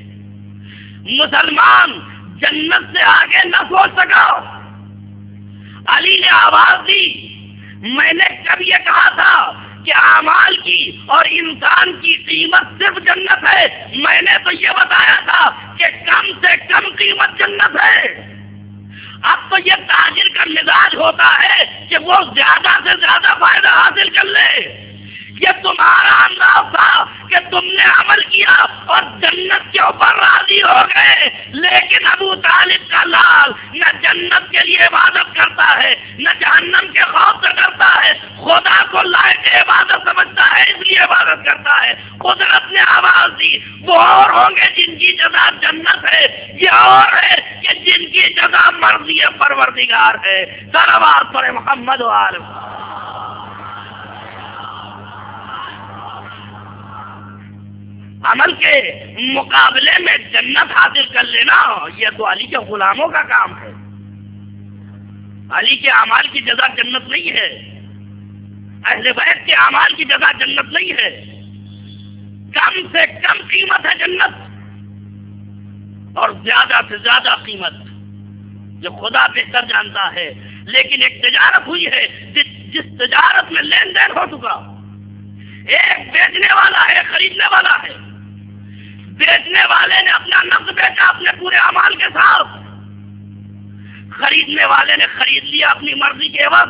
مسلمان جنت سے آگے نہ سوچ سکا۔ علی نے آواز دی، میں نے کب یہ کہا تھا کہ اعمال کی اور انسان کی قیمت صرف جنت ہے؟ میں نے تو یہ بتایا تھا کہ کم سے کم قیمت جنت ہے۔ اب تو یہ تاجر کا مزاج ہوتا ہے کہ وہ زیادہ سے زیادہ فائدہ حاصل کر لے۔ یہ تمہارا انداز تھا کہ تم نے عمل کیا اور جنت کے اوپر راضی ہو گئے، لیکن ابو طالب کا لال نہ جنت کے لیے عبادت کرتا ہے نہ جہنم کے خوف سے ڈرتا ہے، خدا کو لائق عبادت سمجھتا ہے، اس لیے عبادت کرتا ہے۔ قدرت نے آواز دی، وہ اور ہوں گے جن کی جزا جنت ہے، یہ اور ہے کہ جن کی جزا مرضی پروردگار ہے۔ صلوات پر محمد و آل عمل کے مقابلے میں جنت حاصل کر لینا، یہ تو علی کے غلاموں کا کام ہے۔ علی کے اعمال کی جزا جنت نہیں ہے، اہل بیت کے اعمال کی جزا جنت نہیں ہے۔ کم سے کم قیمت ہے جنت اور زیادہ سے زیادہ قیمت جو خدا بہتر جانتا ہے۔ لیکن ایک تجارت ہوئی ہے جس, جس تجارت میں لین دین ہو چکا، ایک بیچنے والا ہے، خریدنے والا ہے۔ بیچنے والے نے اپنا نفس بیچا اپنے پورے اعمال کے ساتھ، خریدنے والے نے خرید لیا اپنی مرضی کے عوض۔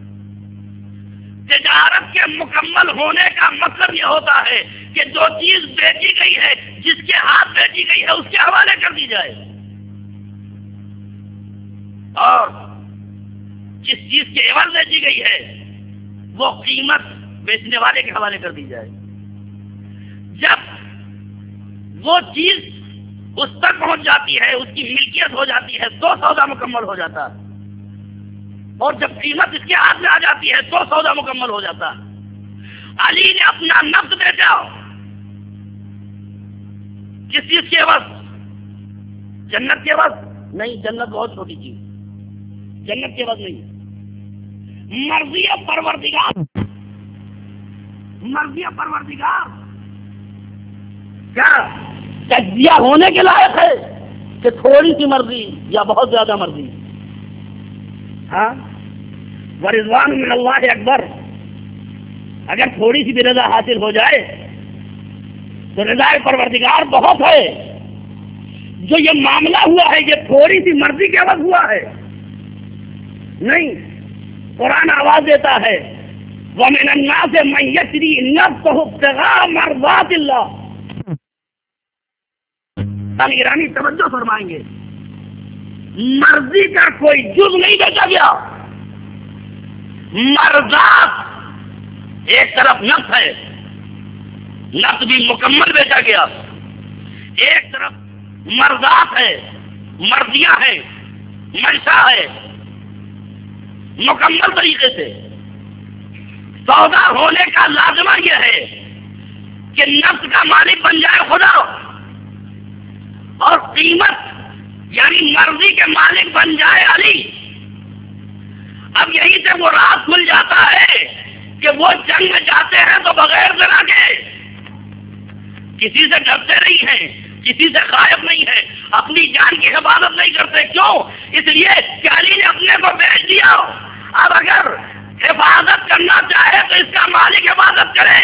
تجارت کے مکمل ہونے کا مطلب یہ ہوتا ہے کہ جو چیز بیچی گئی ہے، جس کے ہاتھ بیچی گئی ہے، اس کے حوالے کر دی جائے، اور جس چیز کے عوض بیچی گئی ہے وہ قیمت بیچنے والے کے حوالے کر دی جائے۔ جب وہ چیز اس تک پہنچ جاتی ہے، اس کی ملکیت ہو جاتی ہے، تو سودا مکمل ہو جاتا ہے، اور جب قیمت اس کے ہاتھ میں آ جاتی ہے تو سودا مکمل ہو جاتا ہے۔ علی نے اپنا نفس بیچا، کس چیز کے عوض؟ جنت کے عوض نہیں، جنت بہت چھوٹی چیز، جنت کے عوض نہیں۔ مرضی پروردگار، مرضی پروردگار کیا تجزیہ ہونے کے لائق ہے کہ تھوڑی سی مرضی یا بہت زیادہ مرضی؟ ہاں، ورضوان من اللہ اکبر۔ اگر تھوڑی سی بھی رضا حاصل ہو جائے تو رضا پروردگار بہت ہے۔ جو یہ معاملہ ہوا ہے یہ تھوڑی سی مرضی کے عوض ہوا ہے نہیں۔ قرآن آواز دیتا ہے وَمِنَ النَّاسِ مَن يَشْرِي نَفْسَهُ ابْتِغَاءَ مَرْضَاتِ اللَّهِ۔ ایرانی توجہ فرمائیں گے، مرضی کا کوئی جز نہیں بیچا گیا۔ مرضات ایک طرف نفس ہے، نفس بھی مکمل بیچا گیا، ایک طرف مرضات ہے، مرضیاں ہیں، منشا ہے، مکمل طریقے سے۔ سودا ہونے کا لازمہ یہ ہے کہ نفس کا مالک بن جائے خدا، اور قیمت یعنی مرضی کے مالک بن جائے علی۔ اب یہیں سے وہ راز کھل جاتا ہے کہ وہ جنگ میں جاتے ہیں تو بغیر ذرا کے، کسی سے ڈرتے نہیں ہیں، کسی سے خائف نہیں ہے، اپنی جان کی حفاظت نہیں کرتے۔ کیوں؟ اس لیے کہ علی نے اپنے کو بیچ دیا۔ اب اگر حفاظت کرنا چاہے تو اس کا مالک حفاظت کرے۔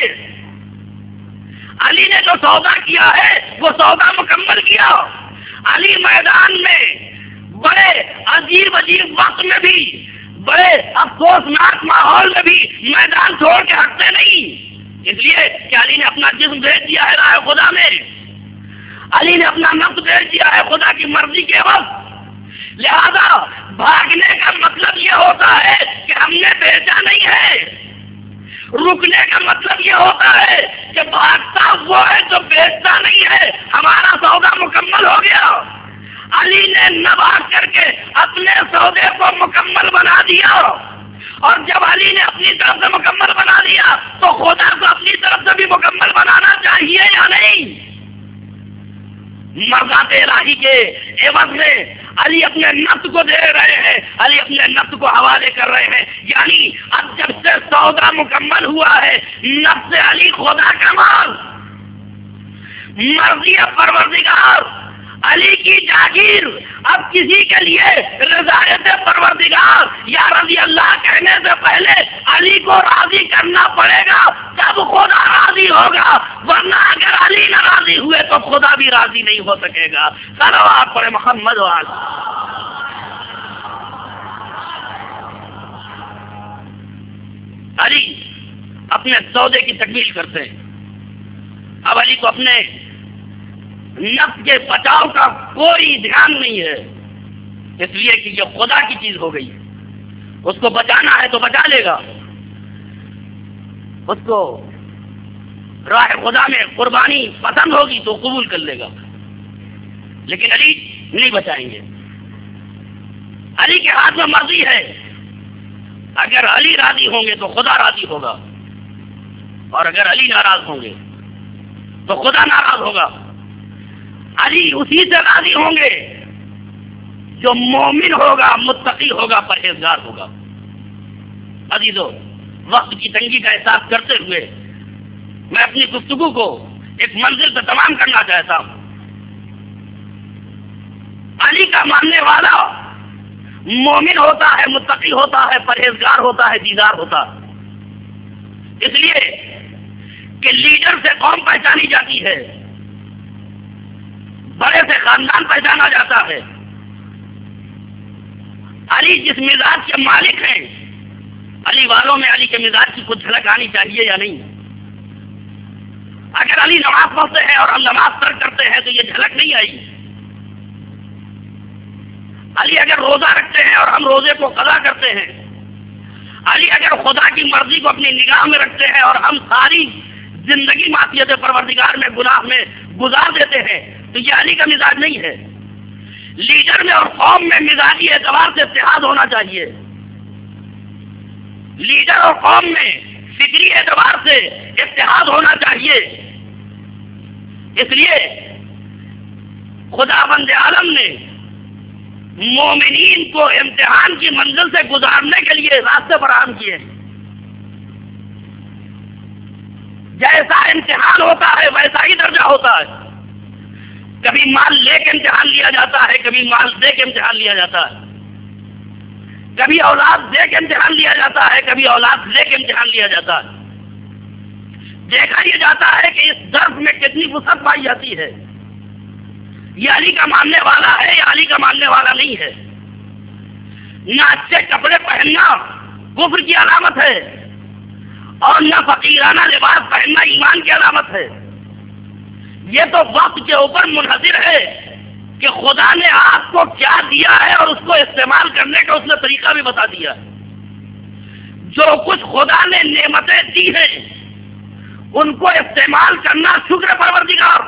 علی نے جو سودا کیا ہے وہ سودا مکمل کیا۔ علی میدان میں بڑے عجیب عجیب وقت میں بھی، بڑے افسوسناک ماحول میں بھی میدان چھوڑ کے ہٹتے نہیں، اس لیے کہ علی نے اپنا جسم بھیج دیا ہے راہ خدا میں، علی نے اپنا نفس بھیج دیا ہے خدا کی مرضی کے وقت۔ لہذا بھاگنے کا مطلب یہ ہوتا ہے کہ ہم نے بیچا نہیں ہے، رکنے کا مطلب یہ ہوتا ہے کہ بھاگتا وہ ہے جو بیچتا نہیں ہے، ہمارا سودا مکمل ہو گیا۔ علی نے نبا کر کے اپنے سودے کو مکمل بنا دیا، اور جب علی نے اپنی طرف سے مکمل بنا دیا تو خدا کو اپنی طرف سے بھی مکمل بنانا چاہیے یا نہیں؟ مرضات الہی کے عوض میں علی اپنے نفس کو دے رہے ہیں، علی اپنے نفس کو حوالے کر رہے ہیں، یعنی اب جب سے سودا مکمل ہوا ہے، نفس علی خدا کا مال، مرضی پروردگار، علی کی جاگیر، اب کسی کے لیے رضایت پروردگار یا رضی اللہ کہنے سے پہلے علی کو راضی کرنا پڑے گا، تب خدا راضی ہوگا، ورنہ اگر علی نہ راضی ہوئے تو خدا بھی راضی نہیں ہو سکے گا۔ صلوات پڑھے محمد وعلی۔ علی اپنے سودے کی تکمیل کرتے ہیں۔ اب علی کو اپنے نفس کے بچاؤ کا کوئی دھیان نہیں ہے، اس لیے کہ یہ خدا کی چیز ہو گئی، اس کو بچانا ہے تو بچا لے گا، اس کو راہ خدا میں قربانی پسند ہوگی تو قبول کر لے گا، لیکن علی نہیں بچائیں گے۔ علی کے ہاتھ میں مرضی ہے، اگر علی راضی ہوں گے تو خدا راضی ہوگا، اور اگر علی ناراض ہوں گے تو خدا ناراض ہوگا۔ علی اسی سے راضی ہوں گے جو مومن ہوگا، متقی ہوگا، پرہیزگار ہوگا۔ عزیزو، وقت کی تنگی کا احساس کرتے ہوئے میں اپنی گفتگو کو ایک منزل سے تمام کرنا چاہتا ہوں۔ علی کا ماننے والا مومن ہوتا ہے، متقی ہوتا ہے، پرہیزگار ہوتا ہے، دیندار ہوتا ہے، اس لیے کہ لیڈر سے قوم پہچانی جاتی ہے، بڑے سے خاندان پہچانا جاتا ہے۔ علی جس مزاج کے مالک ہیں، علی والوں میں علی کے مزاج کی کچھ جھلک آنی چاہیے یا نہیں؟ اگر علی نماز پڑھتے ہیں اور ہم نماز ترک کرتے ہیں تو یہ جھلک نہیں آئی۔ علی اگر روزہ رکھتے ہیں اور ہم روزے کو قضا کرتے ہیں، علی اگر خدا کی مرضی کو اپنی نگاہ میں رکھتے ہیں اور ہم ساری زندگی معصیت پروردگار میں گناہ میں گزار دیتے ہیں تو یہ علی کا مزاج نہیں ہے۔ لیڈر میں اور قوم میں مزاجی اعتبار سے اتحاد ہونا چاہیے، لیڈر اور قوم میں فکری اعتبار سے اتحاد ہونا چاہیے۔ اس لیے خداوند عالم نے مومنین کو امتحان کی منزل سے گزارنے کے لیے راستے فراہم کیے۔ جیسا امتحان ہوتا ہے ویسا ہی درجہ ہوتا ہے، کبھی مال لے کے امتحان لیا جاتا ہے، کبھی مال دے کے امتحان لیا جاتا ہے، کبھی اولاد دے کے امتحان لیا جاتا ہے، کبھی اولاد لے کے امتحان لیا جاتا ہے۔ دیکھا یہ جاتا ہے کہ اس درس میں کتنی وسعت پائی جاتی ہے، یہ علی کا ماننے والا ہے یا علی کا ماننے والا نہیں ہے۔ نہ اچھے کپڑے پہننا کفر کی علامت ہے، اور نہ فقیرانہ لباس پہننا ایمان کی علامت ہے۔ یہ تو وقت کے اوپر منحصر ہے کہ خدا نے آپ کو کیا دیا ہے اور اس کو استعمال کرنے کا اس نے طریقہ بھی بتا دیا۔ جو کچھ خدا نے نعمتیں دی ہیں ان کو استعمال کرنا شکر پروردگار،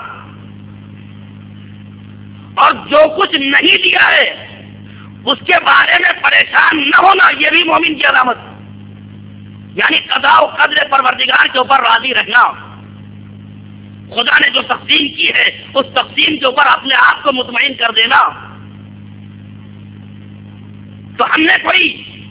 اور جو کچھ نہیں دیا ہے اس کے بارے میں پریشان نہ ہونا یہ بھی مومن کی علامت، یعنی قضاء و قدر پروردگار کے اوپر راضی رہنا۔ خدا نے جو تقسیم کی ہے اس تقسیم کے اوپر اپنے آپ کو مطمئن کر دینا۔ تو ہم نے کوئی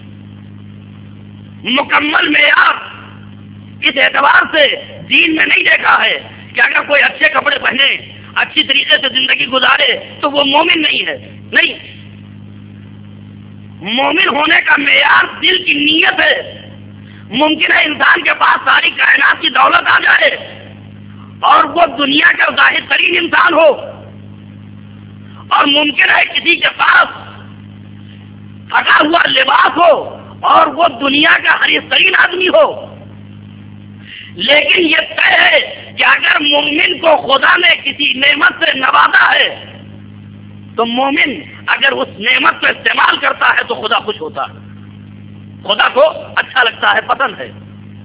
مکمل معیار اس اعتبار سے دین میں نہیں دیکھا ہے کہ اگر کوئی اچھے کپڑے پہنے، اچھی طریقے سے زندگی گزارے تو وہ مومن نہیں ہے۔ نہیں، مومن ہونے کا معیار دل کی نیت ہے۔ ممکن ہے انسان کے پاس ساری کائنات کی دولت آ جائے اور وہ دنیا کا ظاہر ترین انسان ہو، اور ممکن ہے کسی کے پاس پھٹا ہوا لباس ہو اور وہ دنیا کا حریص ترین آدمی ہو، لیکن یہ طے ہے کہ اگر مومن کو خدا نے کسی نعمت سے نوازا ہے تو مومن اگر اس نعمت کو استعمال کرتا ہے تو خدا خوش ہوتا ہے، خدا کو اچھا لگتا ہے، پسند ہے۔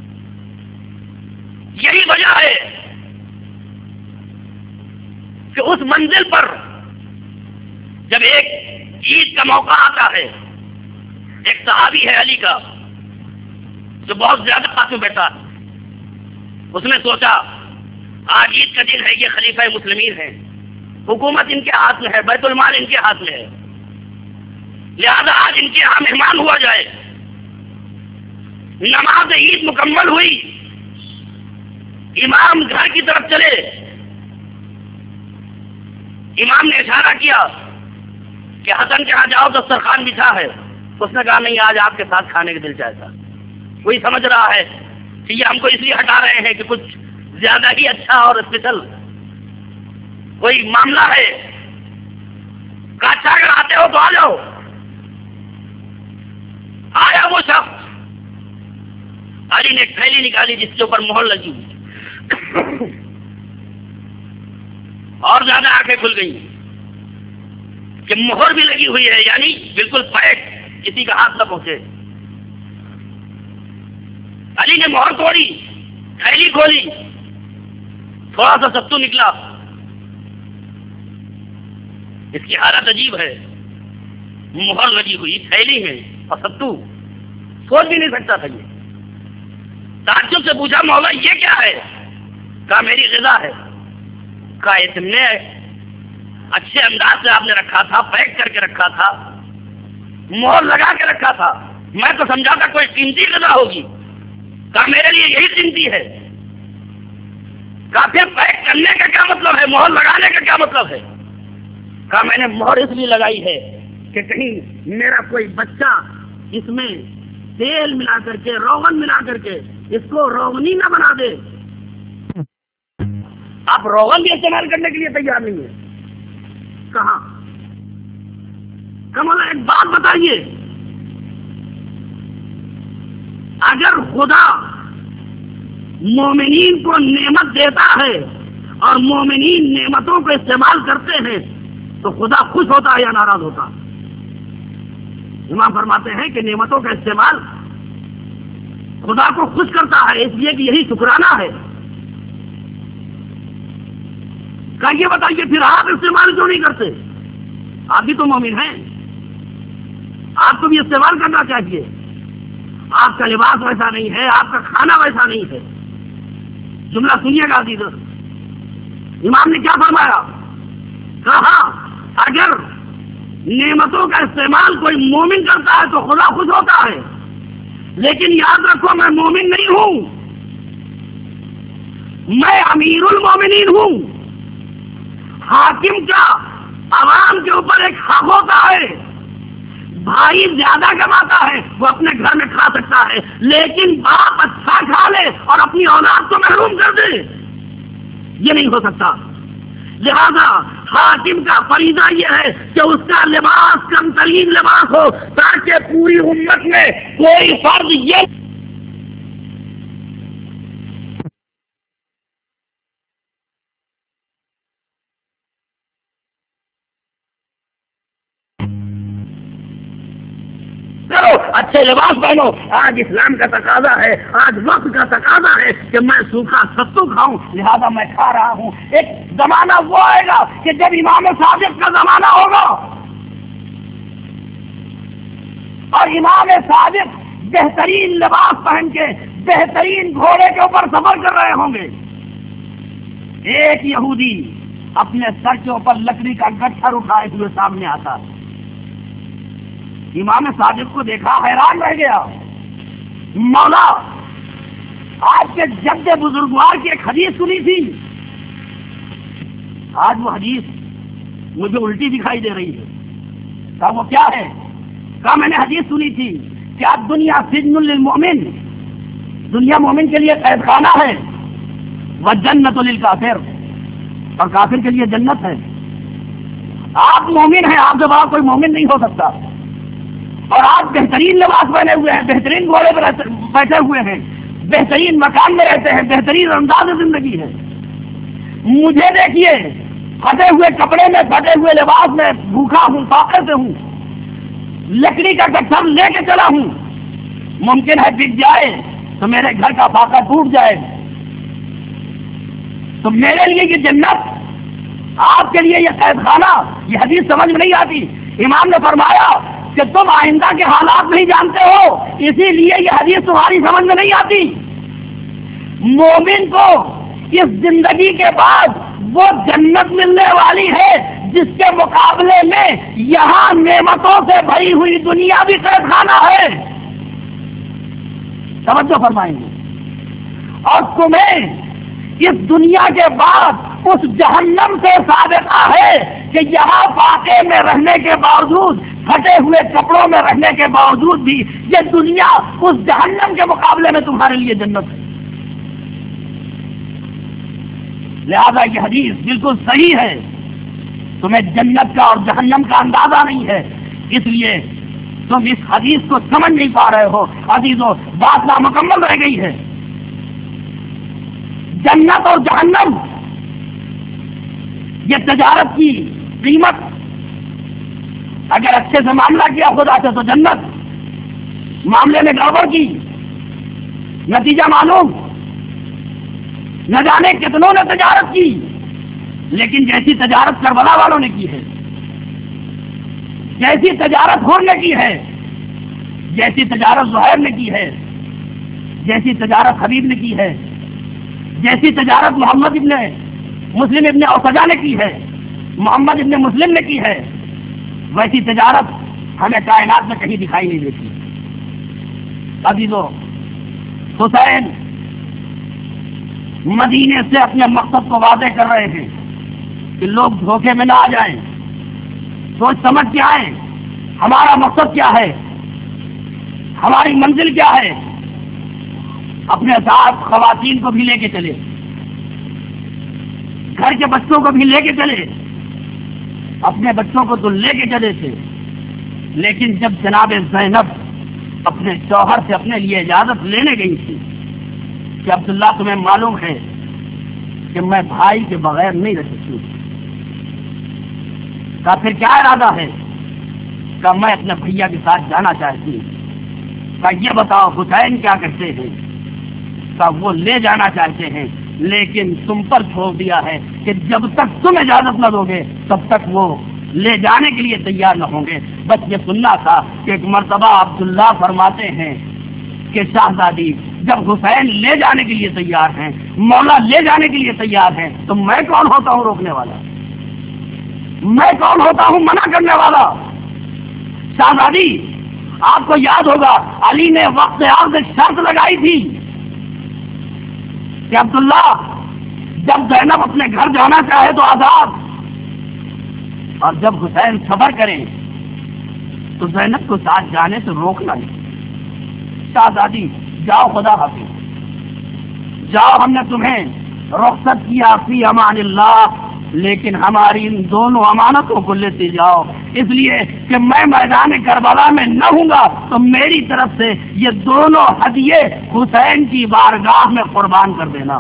یہی وجہ ہے کہ اس منزل پر جب ایک عید کا موقع آتا ہے، ایک صحابی ہے علی کا جو بہت زیادہ پاس میں بیٹھا، اس نے سوچا آج عید کا دن ہے، یہ خلیفہ مسلمین ہیں، حکومت ان کے ہاتھ میں ہے، بیت المال ان کے ہاتھ میں ہے، لہذا آج ان کے یہاں مہمان ہوا جائے۔ نماز عید مکمل ہوئی، امام گھر کی طرف چلے، امام نے اشارہ کیا کہ حسن کے یہاں جاؤ، دسترخوان بچھا ہے۔ اس نے کہا نہیں، آج آپ کے ساتھ کھانے کا دل چاہتا۔ کوئی سمجھ رہا ہے کہ یہ ہم کو اس لیے ہٹا رہے ہیں کہ کچھ زیادہ ہی اچھا اور اسپیشل کوئی معاملہ ہے، کہا اچھا اگر آتے ہو تو آ جاؤ۔ آیا وہ شخص، علی نے ایک تھیلی نکالی جس کے اوپر مہر لگی ہوئی، اور زیادہ آنکھیں کھل گئی کہ مہر بھی لگی ہوئی ہے، یعنی بالکل پیک، کسی کا ہاتھ نہ پہنچے۔ علی نے مہر توڑی، تھیلی کھولی، تھوڑا سا ستو نکلا۔ اس کی حالت عجیب ہے، مہر لگی ہوئی تھیلی ہے اور ستو، سوچ بھی نہیں سکتا تھا یہ۔ تعجب سے پوچھا مولا یہ کیا ہے؟ کہا میری غذا ہے۔ کہا اتنے اچھے انداز سے آپ نے رکھا تھا، پیک کر کے رکھا تھا، مہر لگا کے رکھا تھا، میں تو سمجھا تھا کوئی قیمتی غذا ہوگی۔ کہا میرے لیے یہی قیمتی ہے۔ کہا پھر پیک کرنے کا کیا مطلب ہے، مہر لگانے کا کیا مطلب ہے؟ کہا میں نے مہر اس لیے لگائی ہے کہ کہیں میرا کوئی بچہ اس میں تیل ملا کر کے، روغن ملا کر کے اس کو روغنی نہ بنا دے۔ آپ روغن بھی استعمال کرنے کے لیے تیار نہیں ہے۔ کہاں؟ کمانا ایک بات بتائیے، اگر خدا مومنین کو نعمت دیتا ہے اور مومنین نعمتوں کو استعمال کرتے ہیں تو خدا خوش ہوتا ہے یا ناراض ہوتا؟ امام فرماتے ہیں کہ نعمتوں کا استعمال خدا کو خوش کرتا ہے، اس لیے کہ یہی شکرانہ ہے۔ کہ یہ بتائیے پھر آپ استعمال کیوں نہیں کرتے؟ آپ بھی تو مومن ہیں، آپ کو بھی استعمال کرنا چاہیے۔ آپ کا لباس ویسا نہیں ہے، آپ کا کھانا ویسا نہیں ہے۔ جملہ سنیے گا عزیز، امام نے کیا فرمایا؟ کہا اگر نعمتوں کا استعمال کوئی مومن کرتا ہے تو خدا خوش ہوتا ہے، لیکن یاد رکھو میں مومن نہیں ہوں، میں امیر المومنین ہوں۔ حاکم کا عوام کے اوپر ایک حق ہوتا ہے، بھائی زیادہ کماتا ہے وہ اپنے گھر میں کھا سکتا ہے، لیکن باپ اچھا کھا لے اور اپنی اولاد کو محروم کر دے، یہ نہیں ہو سکتا۔ لہذا حاکم کا فریضہ یہ ہے کہ اس کا لباس کم ترین لباس ہو تاکہ پوری امت میں کوئی فرد یہ اچھے لباس پہنو۔ آج اسلام کا تقاضا ہے، آج وقت کا تقاضا ہے کہ میں سوکھا ستو کھاؤں، لہذا میں کھا رہا ہوں۔ ایک زمانہ وہ آئے گا کہ جب امام صادق کا زمانہ ہوگا اور امام صادق بہترین لباس پہن کے بہترین گھوڑے کے اوپر سفر کر رہے ہوں گے، ایک یہودی اپنے سر کے اوپر لکڑی کا گٹھر اٹھائے ہوئے سامنے آتا، امام صادق کو دیکھا حیران رہ گیا۔ مولا آج کے جد بزرگوار کی ایک حدیث سنی تھی، آج وہ حدیث مجھے الٹی دکھائی دے رہی ہے۔ کہا وہ کیا ہے؟ کہا میں نے حدیث سنی تھی کہ اب دنیا سجن للمؤمن، دنیا مومن کے لیے قید خانہ ہے، وجنت للکافر، اور کافر کے لیے جنت ہے۔ آپ مومن ہیں، آپ کے بعد کوئی مومن نہیں ہو سکتا، اور آپ بہترین لباس پہنے ہوئے ہیں، بہترین گھوڑے پر بیٹھے ہوئے ہیں، بہترین مکان میں رہتے ہیں، بہترین انداز زندگی ہے۔ مجھے دیکھیے پھٹے ہوئے کپڑے میں، پھٹے ہوئے لباس میں، بھوکا ہوں، فاقے سے ہوں، لکڑی کا گٹھر لے کے چلا ہوں، ممکن ہے بک جائے تو میرے گھر کا فاقہ ٹوٹ جائے، تو میرے لیے یہ جنت آپ کے لیے یہ قید خانہ، یہ حدیث سمجھ میں نہیں آتی۔ امام نے فرمایا کہ تم آئندہ کے حالات نہیں جانتے ہو، اسی لیے یہ حدیث تمہاری سمجھ میں نہیں آتی۔ مومن کو اس زندگی کے بعد وہ جنت ملنے والی ہے جس کے مقابلے میں یہاں نعمتوں سے بھری ہوئی دنیا بھی قید خانہ ہے۔ توجہ فرمائیں گے۔ اور تمہیں اس دنیا کے بعد اس جہنم سے سابقہ ہے کہ یہاں فاقے میں رہنے کے باوجود، پھٹے ہوئے کپڑوں میں رہنے کے باوجود بھی یہ دنیا اس جہنم کے مقابلے میں تمہارے لیے جنت ہے۔ لہذا یہ حدیث بالکل صحیح ہے، تمہیں جنت کا اور جہنم کا اندازہ نہیں ہے، اس لیے تم اس حدیث کو سمجھ نہیں پا رہے ہو۔ عزیزو، بات نامکمل رہ گئی ہے۔ جنت اور جہنم، یہ تجارت کی قیمت، اگر اچھے سے معاملہ کیا خدا سے تو جنت، معاملے میں گڑبڑ کی نتیجہ معلوم۔ نہ جانے کتنوں نے تجارت کی، لیکن جیسی تجارت کربلا والوں نے کی ہے، جیسی تجارت ہور نے کی ہے، جیسی تجارت زہیر نے کی ہے، جیسی تجارت حبیب نے کی ہے، جیسی تجارت محمد ابن مسلم ابن اوسجا نے کی ہے، محمد ابن مسلم نے کی ہے، ویسی تجارت ہمیں کائنات میں کہیں دکھائی نہیں دیتی۔ عزیزو، حسین مدینے سے اپنے مقصد کو واضح کر رہے ہیں کہ لوگ دھوکے میں نہ آ جائیں، سوچ سمجھ کے آئیں ہمارا مقصد کیا ہے، ہماری منزل کیا ہے۔ اپنے ساتھ خواتین کو بھی لے کے چلے، گھر کے بچوں کو بھی لے کے چلے۔ اپنے بچوں کو تو لے کے چلے تھے، لیکن جب جناب زینب اپنے شوہر سے اپنے لیے اجازت لینے گئی تھی کہ عبداللہ تمہیں معلوم ہے کہ میں بھائی کے بغیر نہیں رہ سکتی، کا پھر کیا ارادہ ہے؟ کہ میں اپنے بھیا کے ساتھ جانا چاہتی ہوں۔ کہ یہ بتاؤ حسین کیا کہتے ہیں؟ کہ وہ لے جانا چاہتے ہیں، لیکن تم پر چھوڑ دیا ہے کہ جب تک تم اجازت نہ دو گے تب تک وہ لے جانے کے لیے تیار نہ ہوں گے۔ بس یہ سننا تھا کہ ایک مرتبہ عبداللہ فرماتے ہیں کہ شہزادی جب حسین لے جانے کے لیے تیار ہیں، مولا لے جانے کے لیے تیار ہیں، تو میں کون ہوتا ہوں روکنے والا؟ میں کون ہوتا ہوں منع کرنے والا؟ شہزادی، آپ کو یاد ہوگا علی نے وقت آپ سے شرط لگائی تھی کہ عبداللہ جب زینب اپنے گھر جانا چاہے تو آزاد، اور جب حسین صبر کریں تو زینب کو ساتھ جانے سے روکنا نہیں۔ شہزادی جاؤ، خدا حافظ، جاؤ، ہم نے تمہیں رخصت کیا فی امان اللہ، لیکن ہماری ان دونوں امانتوں کو لیتے جاؤ، اس لیے کہ میں میدان کربلا میں نہ ہوں گا تو میری طرف سے یہ دونوں ہدیے حسین کی بارگاہ میں قربان کر دینا۔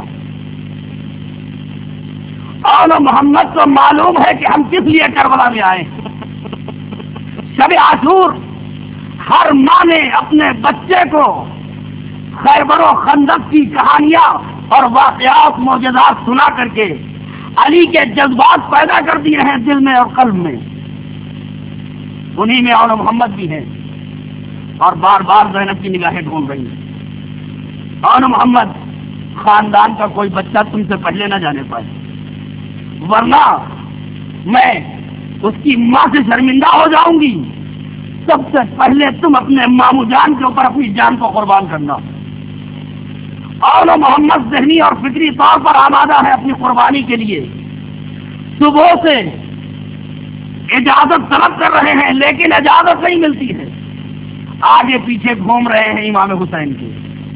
اور محمد کو معلوم ہے کہ ہم کس لیے کربلا میں آئے۔ شب عاشور ہر ماں نے اپنے بچے کو خیبر و خندق کی کہانیاں اور واقعات معجزات سنا کر کے علی کے جذبات پیدا کر دیے ہیں دل میں اور قلب میں۔ انہی میں اور محمد بھی ہیں، اور بار بار زینب کی نگاہیں ڈھونڈ رہی ہیں۔ اور محمد خاندان کا کوئی بچہ تم سے پہلے نہ جانے پائے، ورنہ میں اس کی ماں سے شرمندہ ہو جاؤں گی۔ سب سے پہلے تم اپنے مامو جان کے اوپر اپنی جان کو قربان کرنا۔ اور محمد ذہنی اور فکری طور پر آمادہ ہے اپنی قربانی کے لیے، صبح سے اجازت طلب کر رہے ہیں لیکن اجازت نہیں ملتی ہے، آگے پیچھے گھوم رہے ہیں امام حسین کے۔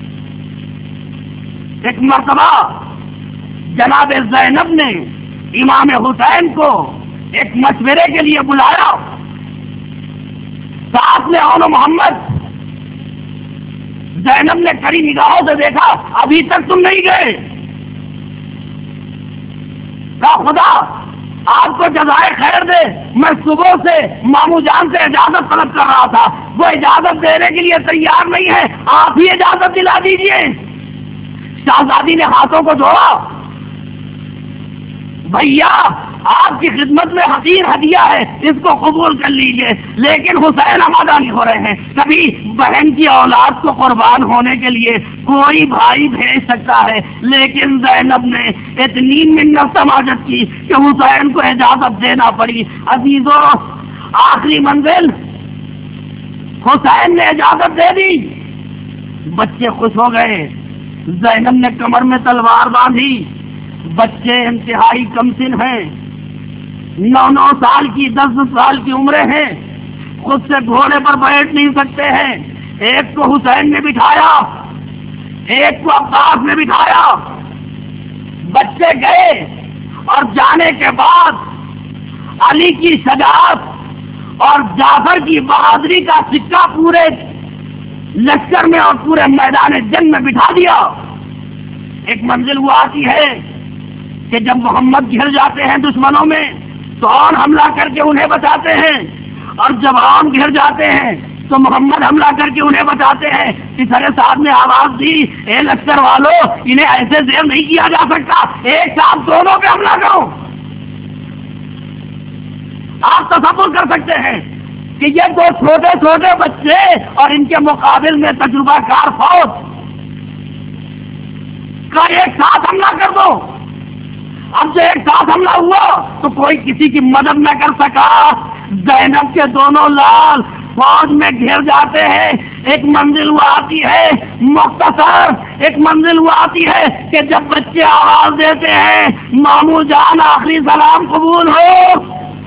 ایک مرتبہ جناب زینب نے امام حسین کو ایک مشورے کے لیے بلایا، ساتھ میں اور محمد۔ زینب نے کڑی نگاہوں سے دیکھا، ابھی تک تم نہیں گئے۔ کہا خدا آپ کو جزائے خیر دے، میں صبح سے مامو جان سے اجازت طلب کر رہا تھا، وہ اجازت دینے کے لیے تیار نہیں ہے، آپ ہی اجازت دلا دیجئے۔ شہزادی نے ہاتھوں کو جوڑا، بھیا آپ کی خدمت میں حقیر ہدیہ ہے، اس کو قبول کر لیجئے، لیکن حسین آمادہ نہیں ہو رہے ہیں۔ کبھی بہن کی اولاد کو قربان ہونے کے لیے کوئی بھائی بھیج سکتا ہے، لیکن زینب نے اتنی منت سماجت کی کہ حسین کو اجازت دینا پڑی۔ عزیزو، آخری منزل حسین نے اجازت دے دی، بچے خوش ہو گئے۔ زینب نے کمر میں تلوار باندھی، بچے انتہائی کم سن ہیں، نو نو سال کی دس دس سال کی عمریں ہیں، خود سے گھوڑے پر بیٹھ نہیں سکتے ہیں۔ ایک کو حسین نے بٹھایا، ایک کو عباس نے بٹھایا، بچے گئے اور جانے کے بعد علی کی شجاعت اور جعفر کی بہادری کا سکہ پورے لشکر میں اور پورے میدان جنگ میں بٹھا دیا۔ ایک منزل وہ آتی ہے کہ جب محمد گھر جاتے ہیں دشمنوں میں تو اور حملہ کر کے انہیں بچاتے ہیں، اور جب عام گھر جاتے ہیں تو محمد حملہ کر کے انہیں بچاتے ہیں۔ تیسرے صاحب نے آواز دی، اے لشکر والوں، انہیں ایسے زیر نہیں کیا جا سکتا، ایک ساتھ دونوں پہ حملہ کرو۔ آپ تصور کر سکتے ہیں کہ یہ دو چھوٹے چھوٹے بچے اور ان کے مقابل میں تجربہ کار فوج کا ایک ساتھ حملہ کر دو۔ اب جو ایک ساتھ حملہ ہوا تو کوئی کسی کی مدد نہ کر سکا۔ زینب کے دونوں لال فوج میں گھر جاتے ہیں۔ ایک منزل وہ آتی ہے مختصر، ایک منزل وہ آتی ہے کہ جب بچے آواز دیتے ہیں، مامو جان آخری سلام قبول ہو،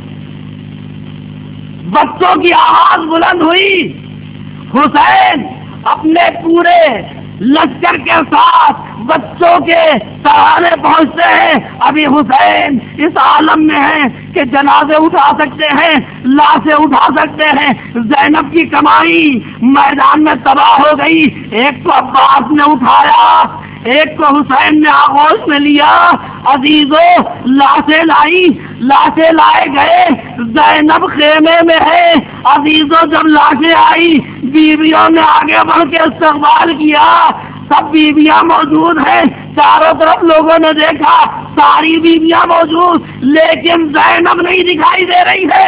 بچوں کی آواز بلند ہوئی۔ حسین اپنے پورے لشکر کے ساتھ بچوں کے سہارے پہنچتے ہیں۔ ابھی حسین اس عالم میں ہیں کہ جنازے اٹھا سکتے ہیں، لاشیں اٹھا سکتے ہیں۔ زینب کی کمائی میدان میں تباہ ہو گئی۔ ایک کو عباس نے اٹھایا، ایک کو حسین نے آغوش میں لیا۔ عزیزو، لاشیں لائی، لاشیں لائے گئے، زینب خیمے میں ہے۔ عزیزو، جب لاشیں آئی بیویوں نے آگے بڑھ کے استقبال کیا، سب بیویاں موجود ہیں، چاروں طرف لوگوں نے دیکھا، ساری بیویاں موجود، لیکن زینب نہیں دکھائی دے رہی ہے،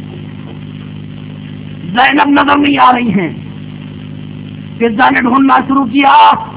زینب نظر نہیں آ رہی ہیں۔ فضا نے ڈھونڈنا شروع کیا،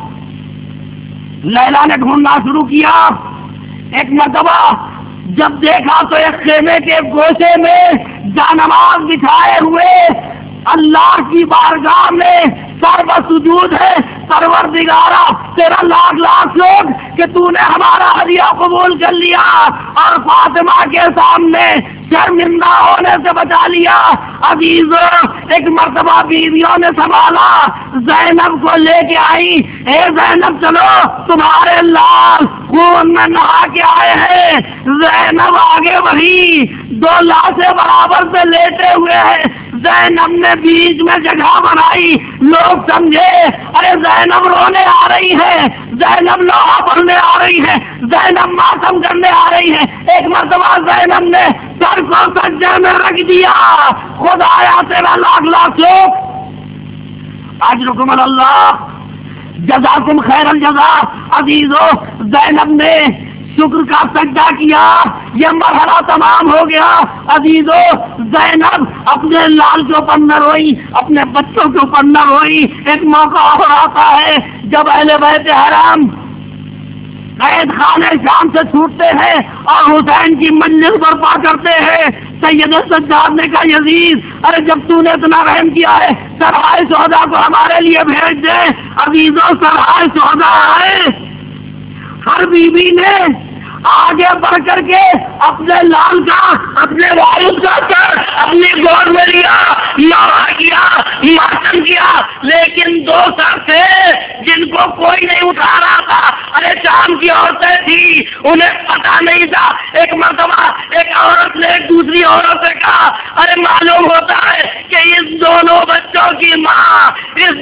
لیلا نے ڈھونڈنا شروع کیا۔ ایک مرتبہ جب دیکھا تو ایک خیمے کے گوشے میں جانماز بچھائے ہوئے اللہ کی بارگاہ میں سر بسجود ہے، پروردگارا تیرا لاکھ لاکھ لوگ کہ تو نے ہمارا ہدیہ قبول کر لیا اور فاطمہ کے سامنے شرمندہ ہونے سے بچا لیا۔ عزیزو، ایک مرتبہ بیویوں نے سنبھالا، زینب کو لے کے آئی۔ اے زینب، چلو، تمہارے لال خون میں نہا کے آئے ہیں۔ زینب آگے بڑھی، دو لاشیں برابر سے لیٹے ہوئے ہیں۔ زینب نے بیچ میں جگہ بنائی، لوگ سمجھے ارے زینب رونے آ رہی ہے، زینب لوہا بھرنے آ رہی ہے، زینب ماتم کرنے آ رہی ہے۔ ایک مرتبہ زینب نے سر کو سجدے میں رکھ دیا۔ خدایا تیرا لاکھ لاکھ لوگ اجرکم اللہ، جزاکم خیر الجزا۔ عزیزو، زینب نے شکر کا سجدہ کیا، یہ مرحلہ تمام ہو گیا۔ عزیزو، زینب اپنے لال کے اوپر نہ روئی، اپنے بچوں کے اوپر نہ روئی۔ ایک موقع اور آتا ہے جب اہل بیت حرام قید خانے شام سے چھوٹتے ہیں اور حسین کی مجلس برپا کرتے ہیں۔ سید سجاد نے کہا، یزید، ارے جب تو نے اتنا رحم کیا ہے، سرائے سودا کو ہمارے لیے بھیج دے۔ عزیزو، سرائے سودا آئے، ہر بیوی نے آگے بڑھ کر کے اپنے لال کا، اپنے والد کا سر اپنی گود میں لیا، لوہا کیا، ماتم کیا، لیکن دو سر تھے جن کو کوئی نہیں اٹھا رہا تھا۔ ارے شام کی عورتیں تھی، انہیں پتا نہیں تھا۔ ایک مرتبہ ایک عورت نے ایک دوسری عورت سے کہا، ارے معلوم ہوتا ہے کہ اس دونوں بچوں کی ماں اس دنیا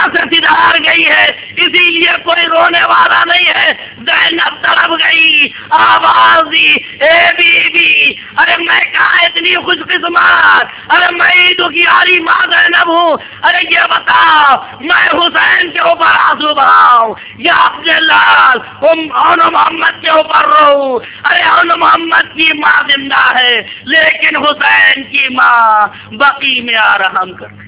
سے سدھار گئی ہے، اسی لیے کوئی رونے والا نہیں ہے۔ زینب تڑپ گئی، آواز دی، اے بی بی، ارے میں کہاں اتنی خوش قسمت، ارے میں عید کی علی ماں زینب ہوں، ارے یہ بتاؤ میں حسین کے اوپر آنسو بہاؤں یا اپنے لال اون محمد کے اوپر رو؟ ارے اون محمد کی ماں زندہ ہے لیکن حسین کی ماں بقی میں آ رحم کر